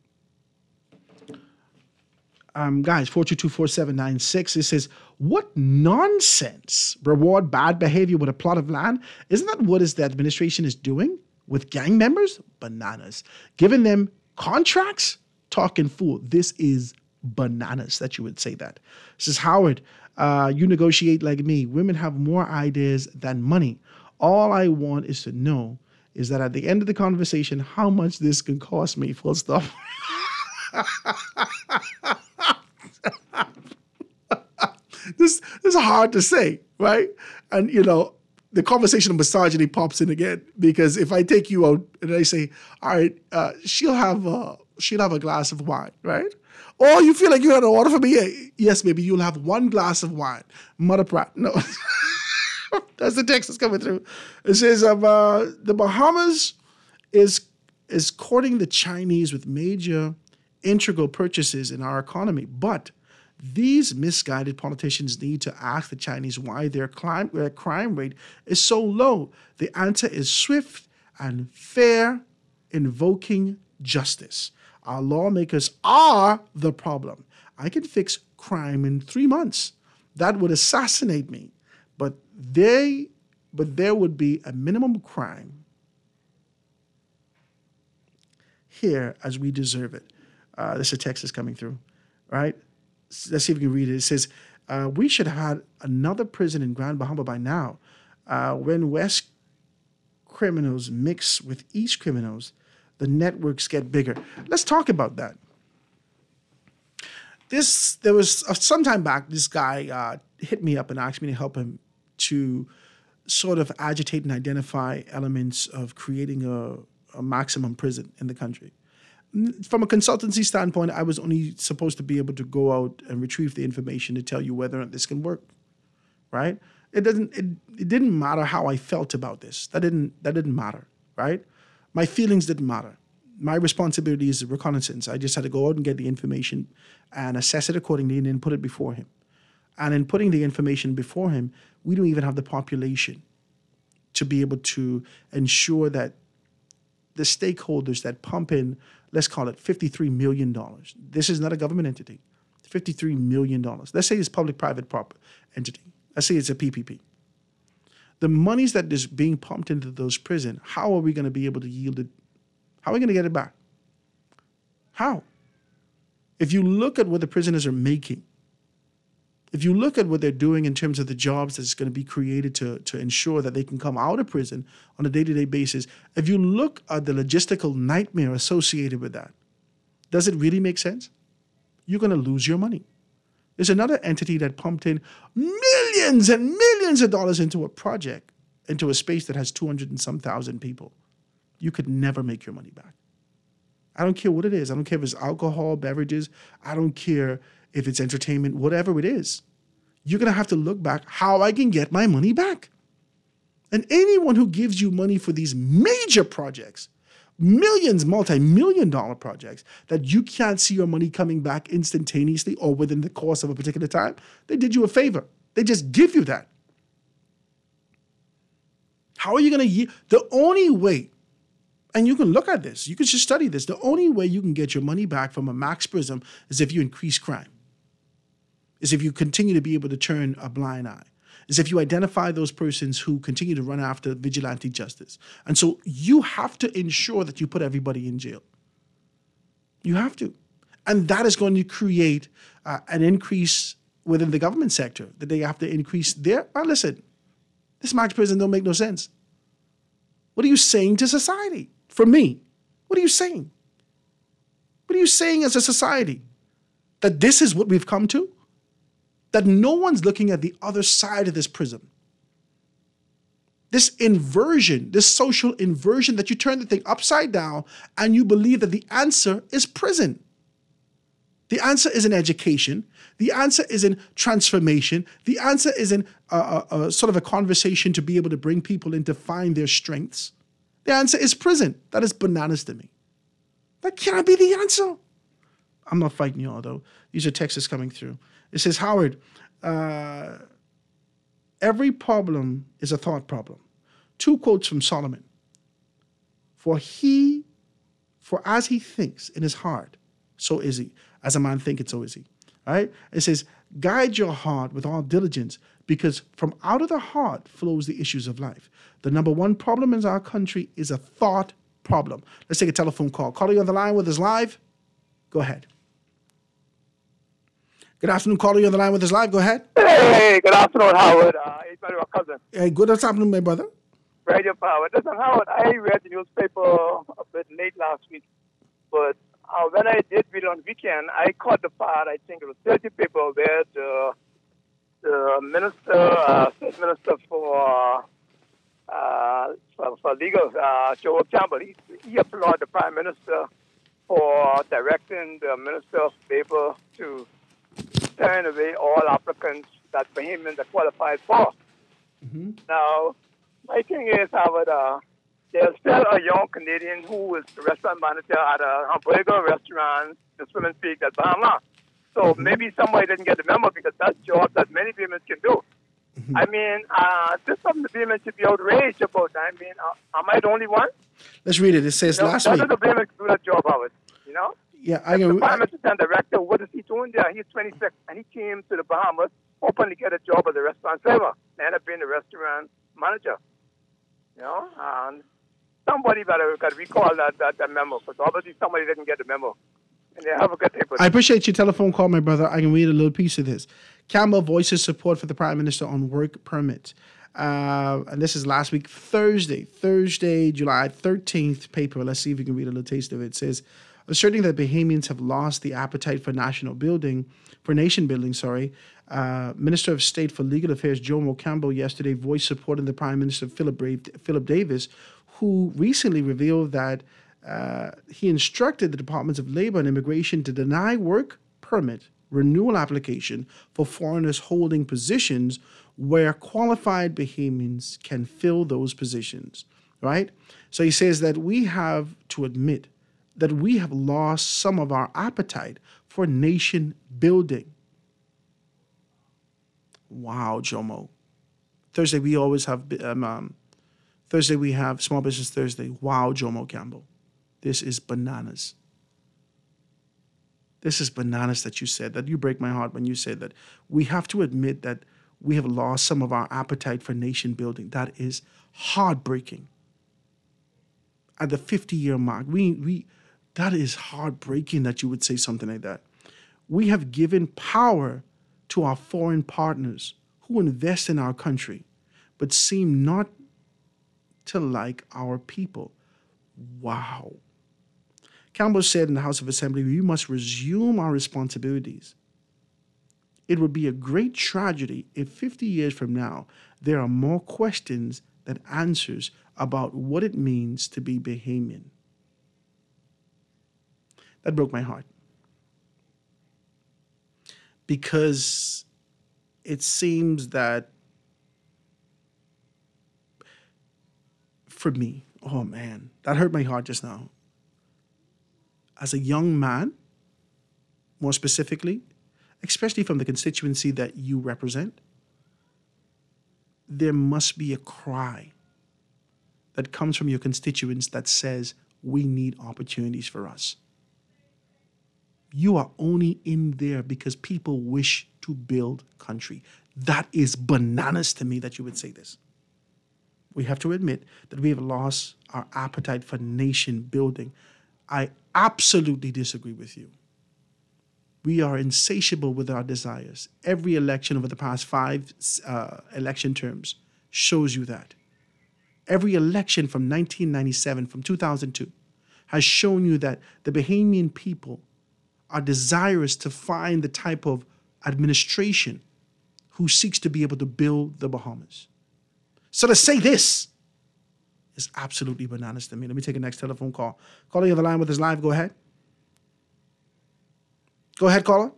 Um, guys, four two two, four seven nine six, it says, what nonsense, reward bad behavior with a plot of land? Isn't that what is the administration is doing with gang members? Bananas. Giving them contracts? Talking fool. This is bananas that you would say that. This is Howard, uh, you negotiate like me. Women have more ideas than money. All I want is to know is that at the end of the conversation, how much this can cost me, full stop. this, this is hard to say, right? And, you know, the conversation of misogyny pops in again, because if I take you out and I say, all right, uh, she'll have a, she'll have a glass of wine, right? Or you feel like you had an order for me? Yeah, yes, maybe you'll have one glass of wine. Mother Pratt, no. That's the text that's coming through. It says, um, uh, the Bahamas is is courting the Chinese with major integral purchases in our economy. But these misguided politicians need to ask the Chinese why their crime, their crime rate is so low. The answer is swift and fair, invoking justice. Our lawmakers are the problem. I can fix crime in three months. That would assassinate me. But they, but there would be a minimum crime here as we deserve it. Uh, this is a text that's coming through, right? Let's see if we can read it. It says, uh, we should have had another prison in Grand Bahama by now. Uh, when West criminals mix with East criminals, the networks get bigger. Let's talk about that. This, there was, uh, some time back, this guy uh, hit me up and asked me to help him to sort of agitate and identify elements of creating a, a maximum prison in the country. From a consultancy standpoint, I was only supposed to be able to go out and retrieve the information to tell you whether or not this can work, right? It doesn't. It, it didn't matter how I felt about this. That didn't. That didn't matter, right? My feelings didn't matter. My responsibility is reconnaissance. I just had to go out and get the information and assess it accordingly, and then put it before him. And in putting the information before him, we don't even have the population to be able to ensure that the stakeholders that pump in, let's call it fifty-three million dollars. This is not a government entity. fifty-three million dollars. Let's say it's public-private prop entity. Let's say it's a P P P. The monies that is being pumped into those prisons, how are we going to be able to yield it How are we going to get it back? How? If you look at what the prisoners are making, if you look at what they're doing in terms of the jobs that's going to be created to, to ensure that they can come out of prison on a day-to-day basis, if you look at the logistical nightmare associated with that, does it really make sense? You're going to lose your money. There's another entity that pumped in millions and millions of dollars into a project, into a space that has two hundred and some thousand people. You could never make your money back. I don't care what it is. I don't care if it's alcohol, beverages. I don't care if it's entertainment, whatever it is. You're going to have to look back how I can get my money back. And anyone who gives you money for these major projects, millions, multi-million dollar projects, that you can't see your money coming back instantaneously or within the course of a particular time, they did you a favor. They just give you that. How are you going to... The only way, and you can look at this, you can just study this, the only way you can get your money back from a max prism is if you increase crime, is if you continue to be able to turn a blind eye, is if you identify those persons who continue to run after vigilante justice. And so you have to ensure that you put everybody in jail. You have to. And that is going to create uh, an increase within the government sector, that they have to increase their... Well, listen, this max prison don't make no sense. What are you saying to society? For me, what are you saying? What are you saying as a society? That this is what we've come to? That no one's looking at the other side of this prism. This inversion, this social inversion, that you turn the thing upside down and you believe that the answer is prison. The answer is in education. The answer is in transformation. The answer is in a, a, a sort of a conversation to be able to bring people in to find their strengths. The answer is prison. That is bananas to me. That can't be the answer. I'm not fighting y'all, though. These are texts coming through. It says, Howard, uh, every problem is a thought problem. Two quotes from Solomon. For he, for as he thinks in his heart, so is he. As a man thinketh, so is he. All right? It says, guide your heart with all diligence, because from out of the heart flows the issues of life. The number one problem in our country is a thought problem. Let's take a telephone call. Caller on the line with us live. Go ahead. Good afternoon, caller. You on the line with us live. Go ahead. Hey, good afternoon, Howard. Uh, it's my cousin. Hey, good afternoon, my brother. Radio Power. Listen, Howard, I read the newspaper a bit late last week, but uh, when I did read it on weekend, I caught the part, I think it was thirty people where the, the minister, uh, state minister for, uh, for, for legal, uh, Joe Campbell, he, he applauded the prime minister for directing the minister of labor to turn away all applicants that Bahamians are qualified for. Mm-hmm. Now, my thing is, Howard, uh, there's still a young Canadian who is the restaurant manager at a hamburger restaurant, the Swimming Peak at Bahama. So mm-hmm. maybe somebody didn't get the memo because that's a job that many Bahamians can do. Mm-hmm. I mean, uh, this is something the Bahamians should be outraged about. I mean, uh, am I the only one? Let's read it. It says you know, last that week. That is the Bahamians do that job, Howard, you know? Yeah, I the can. Prime Assistant Director, what is he doing there? He's twenty-six, and he came to the Bahamas hoping to get a job as a restaurant server. And ended up being a restaurant manager. You know, and somebody better got to recall that, that, that memo, because obviously somebody didn't get the memo. And they have a good day. I appreciate your telephone call, my brother. I can read a little piece of this. Campbell voices support for the Prime Minister on work permit. Uh, and this is last week, Thursday, Thursday, July thirteenth paper. Let's see if we can read a little taste of it. It says, asserting that Bahamians have lost the appetite for national building, for nation building, sorry, uh, Minister of State for Legal Affairs Jomo Campbell yesterday voiced support in the Prime Minister Philip, Brave, Philip Davis, who recently revealed that uh, he instructed the Departments of Labor and Immigration to deny work permit renewal application for foreigners holding positions where qualified Bahamians can fill those positions, right? So he says that we have to admit that we have lost some of our appetite for nation building. Wow, Jomo. Thursday, we always have, um, um, Thursday, we have Small Business Thursday. Wow, Jomo Campbell. This is bananas. This is bananas that you said, that you break my heart when you said that. We have to admit that we have lost some of our appetite for nation building. That is heartbreaking. at the fifty-year mark. We we that is heartbreaking that you would say something like that. We have given power to our foreign partners who invest in our country, but seem not to like our people. Wow. Campbell said in the House of Assembly, we must resume our responsibilities. It would be a great tragedy if fifty years from now, there are more questions than answers about what it means to be Bahamian. That broke my heart. Because it seems that for me, oh man, that hurt my heart just now. As a young man, more specifically, especially from the constituency that you represent, there must be a cry that comes from your constituents that says, we need opportunities for us. You are only in there because people wish to build country. That is bananas to me that you would say this. We have to admit that we have lost our appetite for nation building. I absolutely disagree with you. We are insatiable with our desires. Every election over the past five uh, election terms shows you that. Every election from nineteen ninety-seven, from two thousand two, has shown you that the Bahamian people are desirous to find the type of administration who seeks to be able to build the Bahamas. So to say this is absolutely bananas to me. Let me take a next telephone call. Caller, you on the line with us live. Go ahead. Go ahead, caller.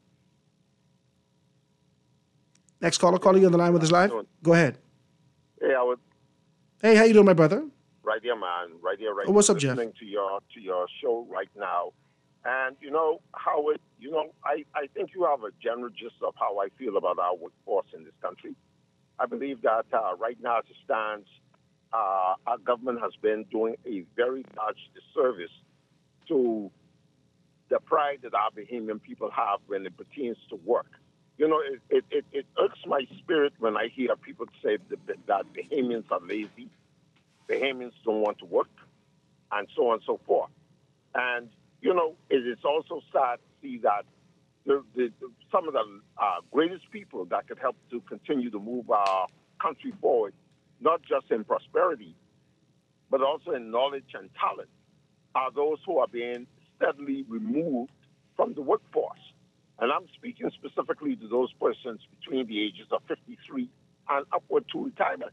Next caller. Caller, you on the line with us live. Go ahead. Hey, I was Hey, how you doing, my brother? right here, man. Right here, right Oh, what's here, up, Jeff? listening to your to your show right now. And you know, Howard, you know, I, I think you have a general gist of how I feel about our workforce in this country. I believe that uh, right now, as it stands, uh, our government has been doing a very large disservice to the pride that our Bahamian people have when it pertains to work. You know, it, it, it, it irks my spirit when I hear people say that, that Bahamians are lazy, Bahamians don't want to work, and so on and so forth. And, you know, it is also sad to see that the, the, the, some of the uh, greatest people that could help to continue to move our country forward, not just in prosperity, but also in knowledge and talent, are those who are being steadily removed from the workforce. And I'm speaking specifically to those persons between the ages of fifty-three and upward to retirement.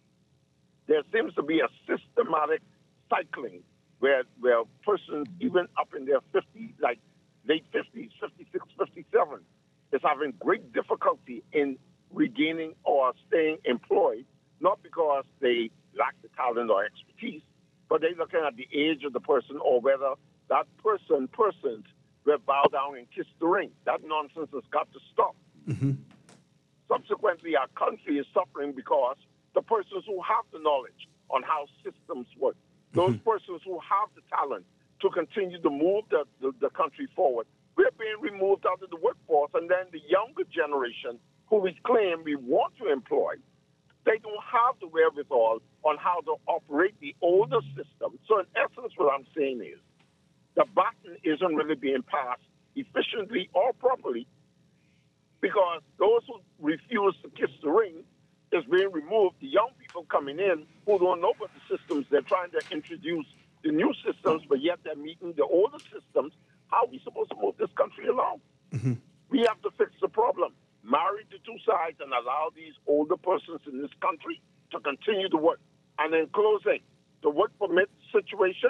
There seems to be a systematic cycling where where persons even up in their fifties, like late fifties, fifty-six, fifty-seven, is having great difficulty in regaining or staying employed, not because they lack the talent or expertise, but they're looking at the age of the person or whether that person, persons, will bow down and kiss the ring. That nonsense has got to stop. Mm-hmm. Subsequently, our country is suffering because the persons who have the knowledge on how systems work, those Mm-hmm. persons who have the talent to continue to move the, the, the country forward, we're being removed out of the workforce. And then the younger generation who we claim we want to employ, they don't have the wherewithal on how to operate the older system. So in essence, what I'm saying is the baton isn't really being passed efficiently or properly because those who refuse to kiss the ring is being removed. The young people coming in who don't know about the systems, they're trying to introduce the new systems, but yet they're meeting the older systems. How are we supposed to move this country along? Mm-hmm. We have to fix the problem. Marry the two sides and allow these older persons in this country to continue to work. And in closing, the work permit situation,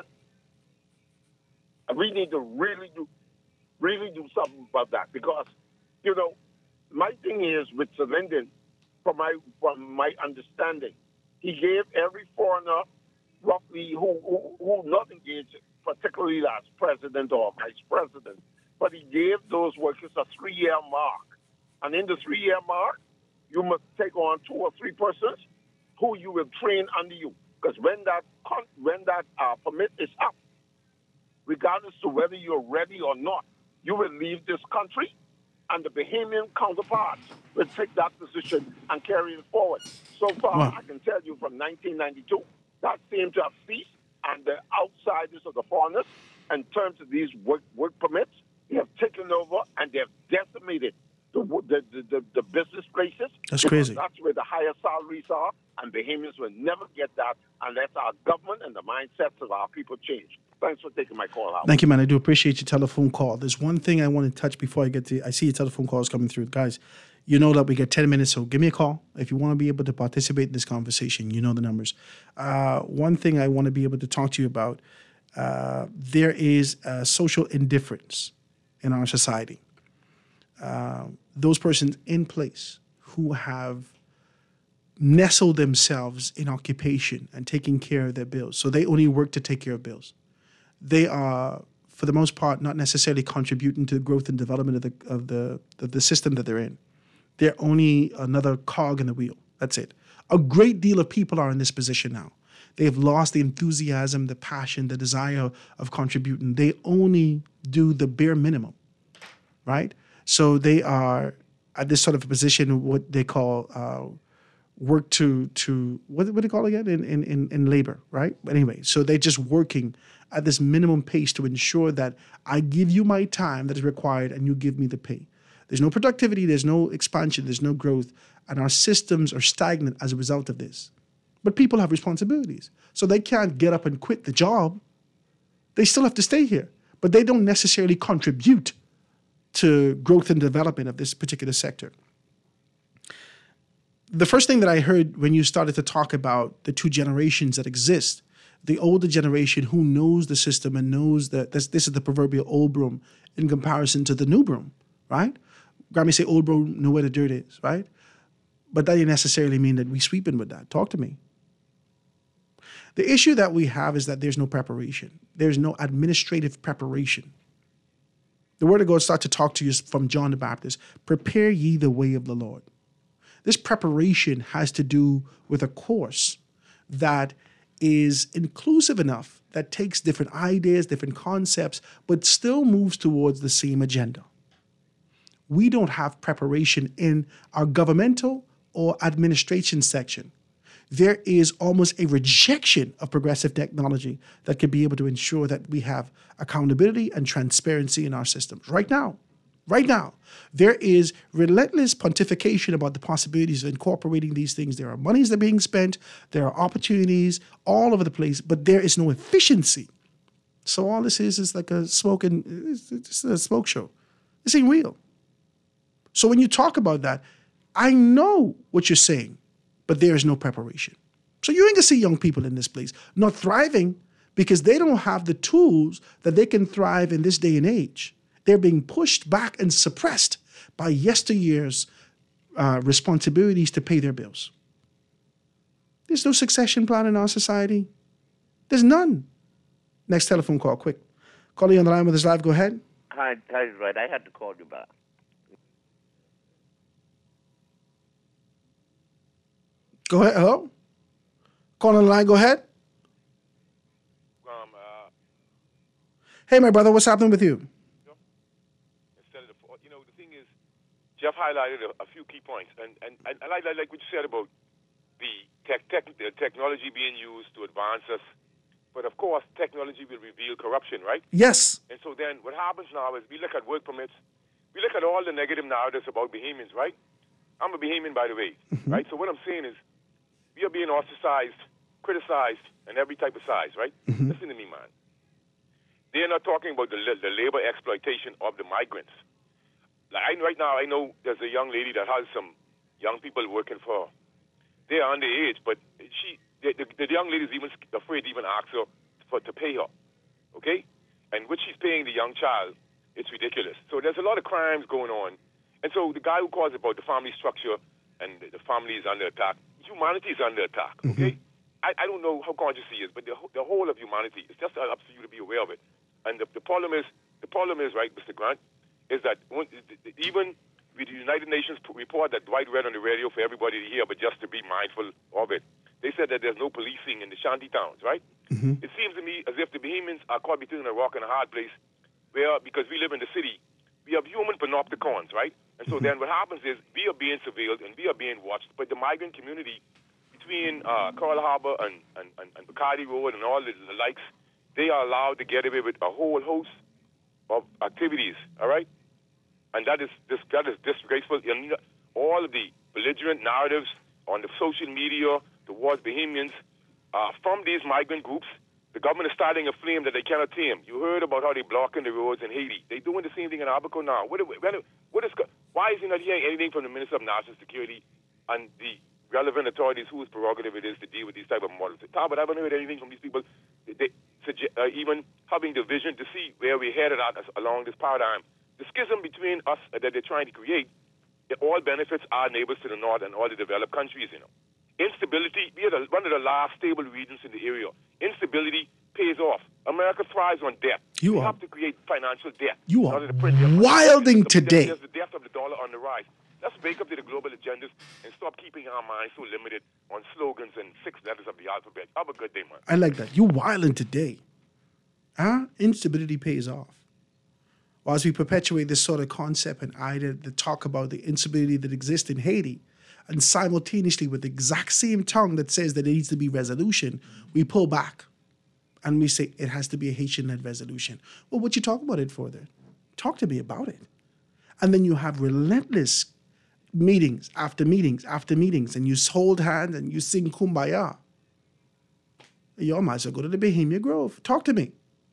we need to really do, really do something about that because, you know, my thing is with Sir Lyndon, from my from my understanding, he gave every foreigner roughly who who, who not engaged, particularly as president or vice president, but he gave those workers a three-year mark. And in the three-year mark, you must take on two or three persons who you will train under you. Because when that con- when that uh, permit is up, regardless of whether you're ready or not, you will leave this country, and the Bahamian counterparts will take that position and carry it forward. So far, Wow. I can tell you from nineteen ninety-two, that seemed to have ceased, and the outsiders of the foreigners in terms of these work, work permits. They have taken over and they have decimated the, the, the, the, the business places. That's because crazy. That's where the higher salaries are, and Bahamians will never get that unless our government and the mindsets of our people change. Thanks for taking my call, Howard. Thank you, man. I do appreciate your telephone call. There's one thing I want to touch before I get to. I see your telephone calls coming through, guys. You know that we get ten minutes, so give me a call if you want to be able to participate in this conversation. You know the numbers. Uh, one thing I want to be able to talk to you about: uh, there is a social indifference in our society. Uh, those persons in place who have nestled themselves in occupation and taking care of their bills, so they only work to take care of bills. They are, for the most part, not necessarily contributing to the growth and development of the of the of the system that they're in. They're only another cog in the wheel. That's it. A great deal of people are in this position now. They've lost the enthusiasm, the passion, the desire of contributing. They only do the bare minimum, right? So they are at this sort of a position, what they call uh, work to to what what do they call it again in, in in in labor, right? But anyway, so they're just working at this minimum pace to ensure that I give you my time that is required and you give me the pay. There's no productivity, there's no expansion, there's no growth, and our systems are stagnant as a result of this. But people have responsibilities, so they can't get up and quit the job. They still have to stay here, but they don't necessarily contribute to growth and development of this particular sector. The first thing that I heard when you started to talk about the two generations that exist, the older generation who knows the system and knows that this, this is the proverbial old broom in comparison to the new broom, right? Grammy say old broom know where the dirt is, right? But that doesn't necessarily mean that we sweeping with that. Talk to me. The issue that we have is that there's no preparation. There's no administrative preparation. The word of God starts to talk to you from John the Baptist. Prepare ye the way of the Lord. This preparation has to do with a course that is inclusive enough, that takes different ideas, different concepts, but still moves towards the same agenda. We don't have preparation in our governmental or administration section. There is almost a rejection of progressive technology that could be able to ensure that we have accountability and transparency in our systems. Right now, right now, there is relentless pontification about the possibilities of incorporating these things. There are monies that are being spent, there are opportunities all over the place, but there is no efficiency. So all this is is like a smoking, it's just a smoke show. This ain't real. So when you talk about that, I know what you're saying, but there is no preparation. So you ain't gonna see young people in this place not thriving because they don't have the tools that they can thrive in this day and age. They're being pushed back and suppressed by yesteryear's uh, responsibilities to pay their bills. There's no succession plan in our society. There's none. Next telephone call, quick. Calling on the line with us live, go ahead. Hi, hi, right. I had to call you back. Go ahead. Hello? Call on the line. Go ahead. Um, uh, Hey, my brother, what's happening with you? instead of the, you know, the thing is, Jeff highlighted a, a few key points, and and, and I like, I like what you said about the tech, tech, the technology being used to advance us. But of course, technology will reveal corruption, right? Yes. And so then, what happens now is we look at work permits, we look at all the negative narratives about Bahamians, right? I'm a Bahamian, by the way, Mm-hmm. right? So what I'm saying is, we are being ostracized, criticized, and every type of size, right? Mm-hmm. Listen to me, man. They're not talking about the, the labor exploitation of the migrants. Like I, right now, I know there's a young lady that has some young people working for her. They're underage, but she, the, the, the young lady is even afraid to even ask her for to pay her, okay? And what she's paying the young child, it's ridiculous. So there's a lot of crimes going on. And so the guy who calls about the family structure and the family is under attack, humanity is under attack, okay? Mm-hmm. I, I don't know how conscious he is, but the, the whole of humanity, it's just up to you to be aware of it. And the, the problem is, the problem is, right, Mister Grant, is that when, even with the United Nations report that Dwight read on the radio for everybody to hear, but just to be mindful of it, they said that there's no policing in the shanty towns, right? Mm-hmm. It seems to me as if the Bahamians are caught between a rock and a hard place, where, because we live in the city, we have human panopticons, right? And so then what happens is we are being surveilled and we are being watched, but the migrant community between uh, Coral Harbor and, and, and, and Bacardi Road and all the, the likes, they are allowed to get away with a whole host of activities, all right? And that is this, that is disgraceful. And all of the belligerent narratives on the social media towards Bahamians uh, from these migrant groups, the government is starting a flame that they cannot tame. You heard about how they're blocking the roads in Haiti. They're doing the same thing in Abaco now. What, what, what is, why is he not hearing anything from the Minister of National Security and the relevant authorities whose prerogative it is to deal with these type of models? But I haven't heard anything from these people, they, suggest, uh, even having the vision to see where we're headed at along this paradigm. The schism between us that they're trying to create, it all benefits our neighbors to the north and all the developed countries, you know. Instability, we are the, one of the last stable regions in the area. Instability pays off. America thrives on debt. You we are, have to create financial debt. You are wilding today. There's the death of the dollar on the rise. Let's wake up to the global agendas and stop keeping our minds so limited on slogans and six letters of the alphabet. Have a good day, man. I like that. You wilding today. Huh? Instability pays off. Well, as we perpetuate this sort of concept and idea that talk about the instability that exists in Haiti, and simultaneously with the exact same tongue that says that there needs to be resolution, we pull back and we say it has to be a Haitian-led resolution. Well, what you talk about it for then? Talk to me about it. And then you have relentless meetings after meetings after meetings, and you hold hands and you sing Kumbaya. You might as well go to the Bahamian Grove. Talk to me.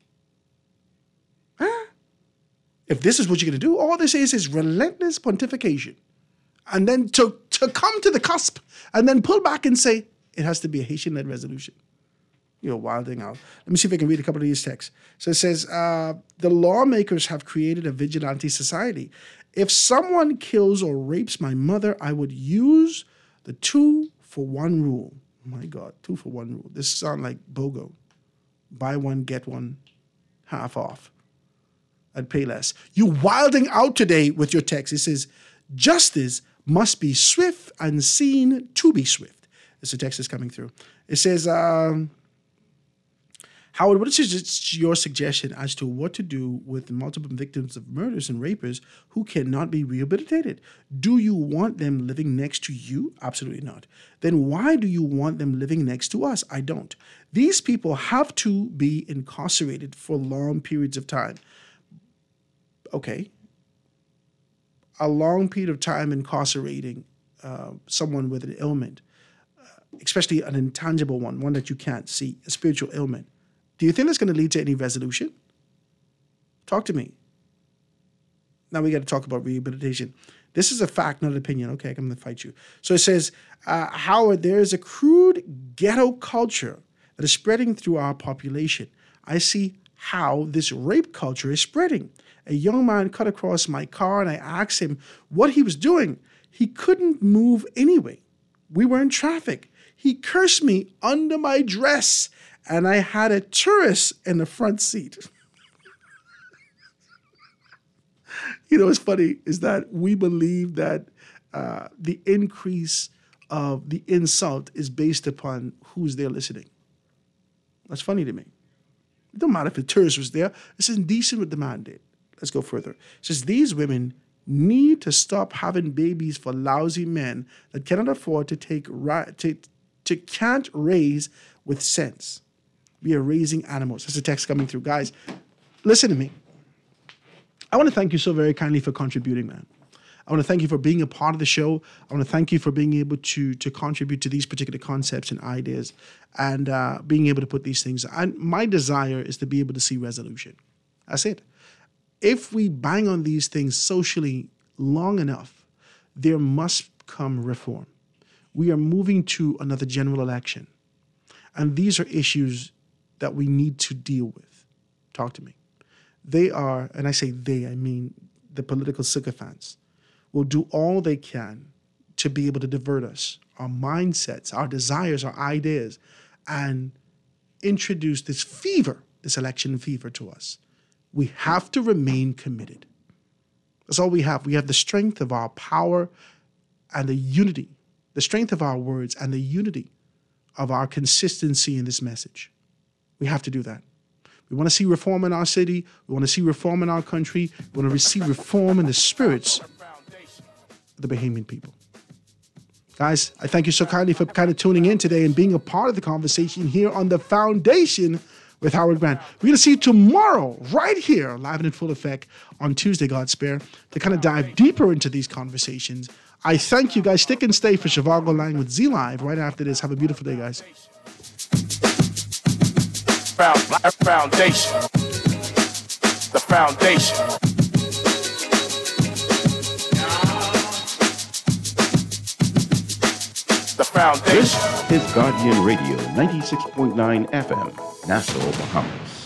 Huh? If this is what you're going to do, all this is is relentless pontification. And then to, to come to the cusp and then pull back and say, it has to be a Haitian-led resolution. You're wilding out. Let me see if I can read a couple of these texts. So it says, uh, the lawmakers have created a vigilante society. If someone kills or rapes my mother, I would use the two for one rule. Oh my God, two for one rule. This sounds like BOGO. Buy one, get one half off. I'd pay less. You wilding out today with your text. It says, justice must be swift and seen to be swift. It's a text that's coming through. It says, um, Howard, what is your suggestion as to what to do with multiple victims of murders and rapers who cannot be rehabilitated? Do you want them living next to you? Absolutely not. Then why do you want them living next to us? I don't. These people have to be incarcerated for long periods of time. Okay. A long period of time incarcerating uh, someone with an ailment, uh, especially an intangible one, one that you can't see, a spiritual ailment. Do you think that's going to lead to any resolution? Talk to me. Now we got to talk about rehabilitation. This is a fact, not an opinion. Okay, I'm going to fight you. So it says, uh, Howard, there is a crude ghetto culture that is spreading through our population. I see how this rape culture is spreading. A young man cut across my car and I asked him what he was doing. He couldn't move anyway. We were in traffic. He cursed me under my dress and I had a tourist in the front seat. You know, what's funny is that we believe that uh, the increase of the insult is based upon who's there listening. That's funny to me. It don't matter if a tourist was there. It's indecent what the man did. Let's go further. It says these women need to stop having babies for lousy men that cannot afford to take to, to can't raise with sense. We are raising animals. That's a text coming through. Guys, listen to me. I want to thank you so very kindly for contributing, man. I want to thank you for being a part of the show. I want to thank you for being able to, to contribute to these particular concepts and ideas and uh, being able to put these things. And my desire is to be able to see resolution. That's it. If we bang on these things socially long enough, there must come reform. We are moving to another general election. And these are issues that we need to deal with. Talk to me. They are, and I say they, I mean the political sycophants, will do all they can to be able to divert us, our mindsets, our desires, our ideas, and introduce this fever, this election fever to us. We have to remain committed. That's all we have. We have the strength of our power and the unity, the strength of our words and the unity of our consistency in this message. We have to do that. We want to see reform in our city. We want to see reform in our country. We want to see reform in the spirits of the Bahamian people. Guys, I thank you so kindly for kind of tuning in today and being a part of the conversation here on The Foundation with Howard Grant. We're going to see you tomorrow right here, live and in full effect on Tuesday, God Spare, to kind of dive deeper into these conversations. I thank you guys. Stick and stay for Zhivago Lang with Z Live right after this. Have a beautiful day, guys. Foundation. The Foundation. The Foundation. This is Guardian Radio, ninety-six point nine F M, Nassau, Bahamas.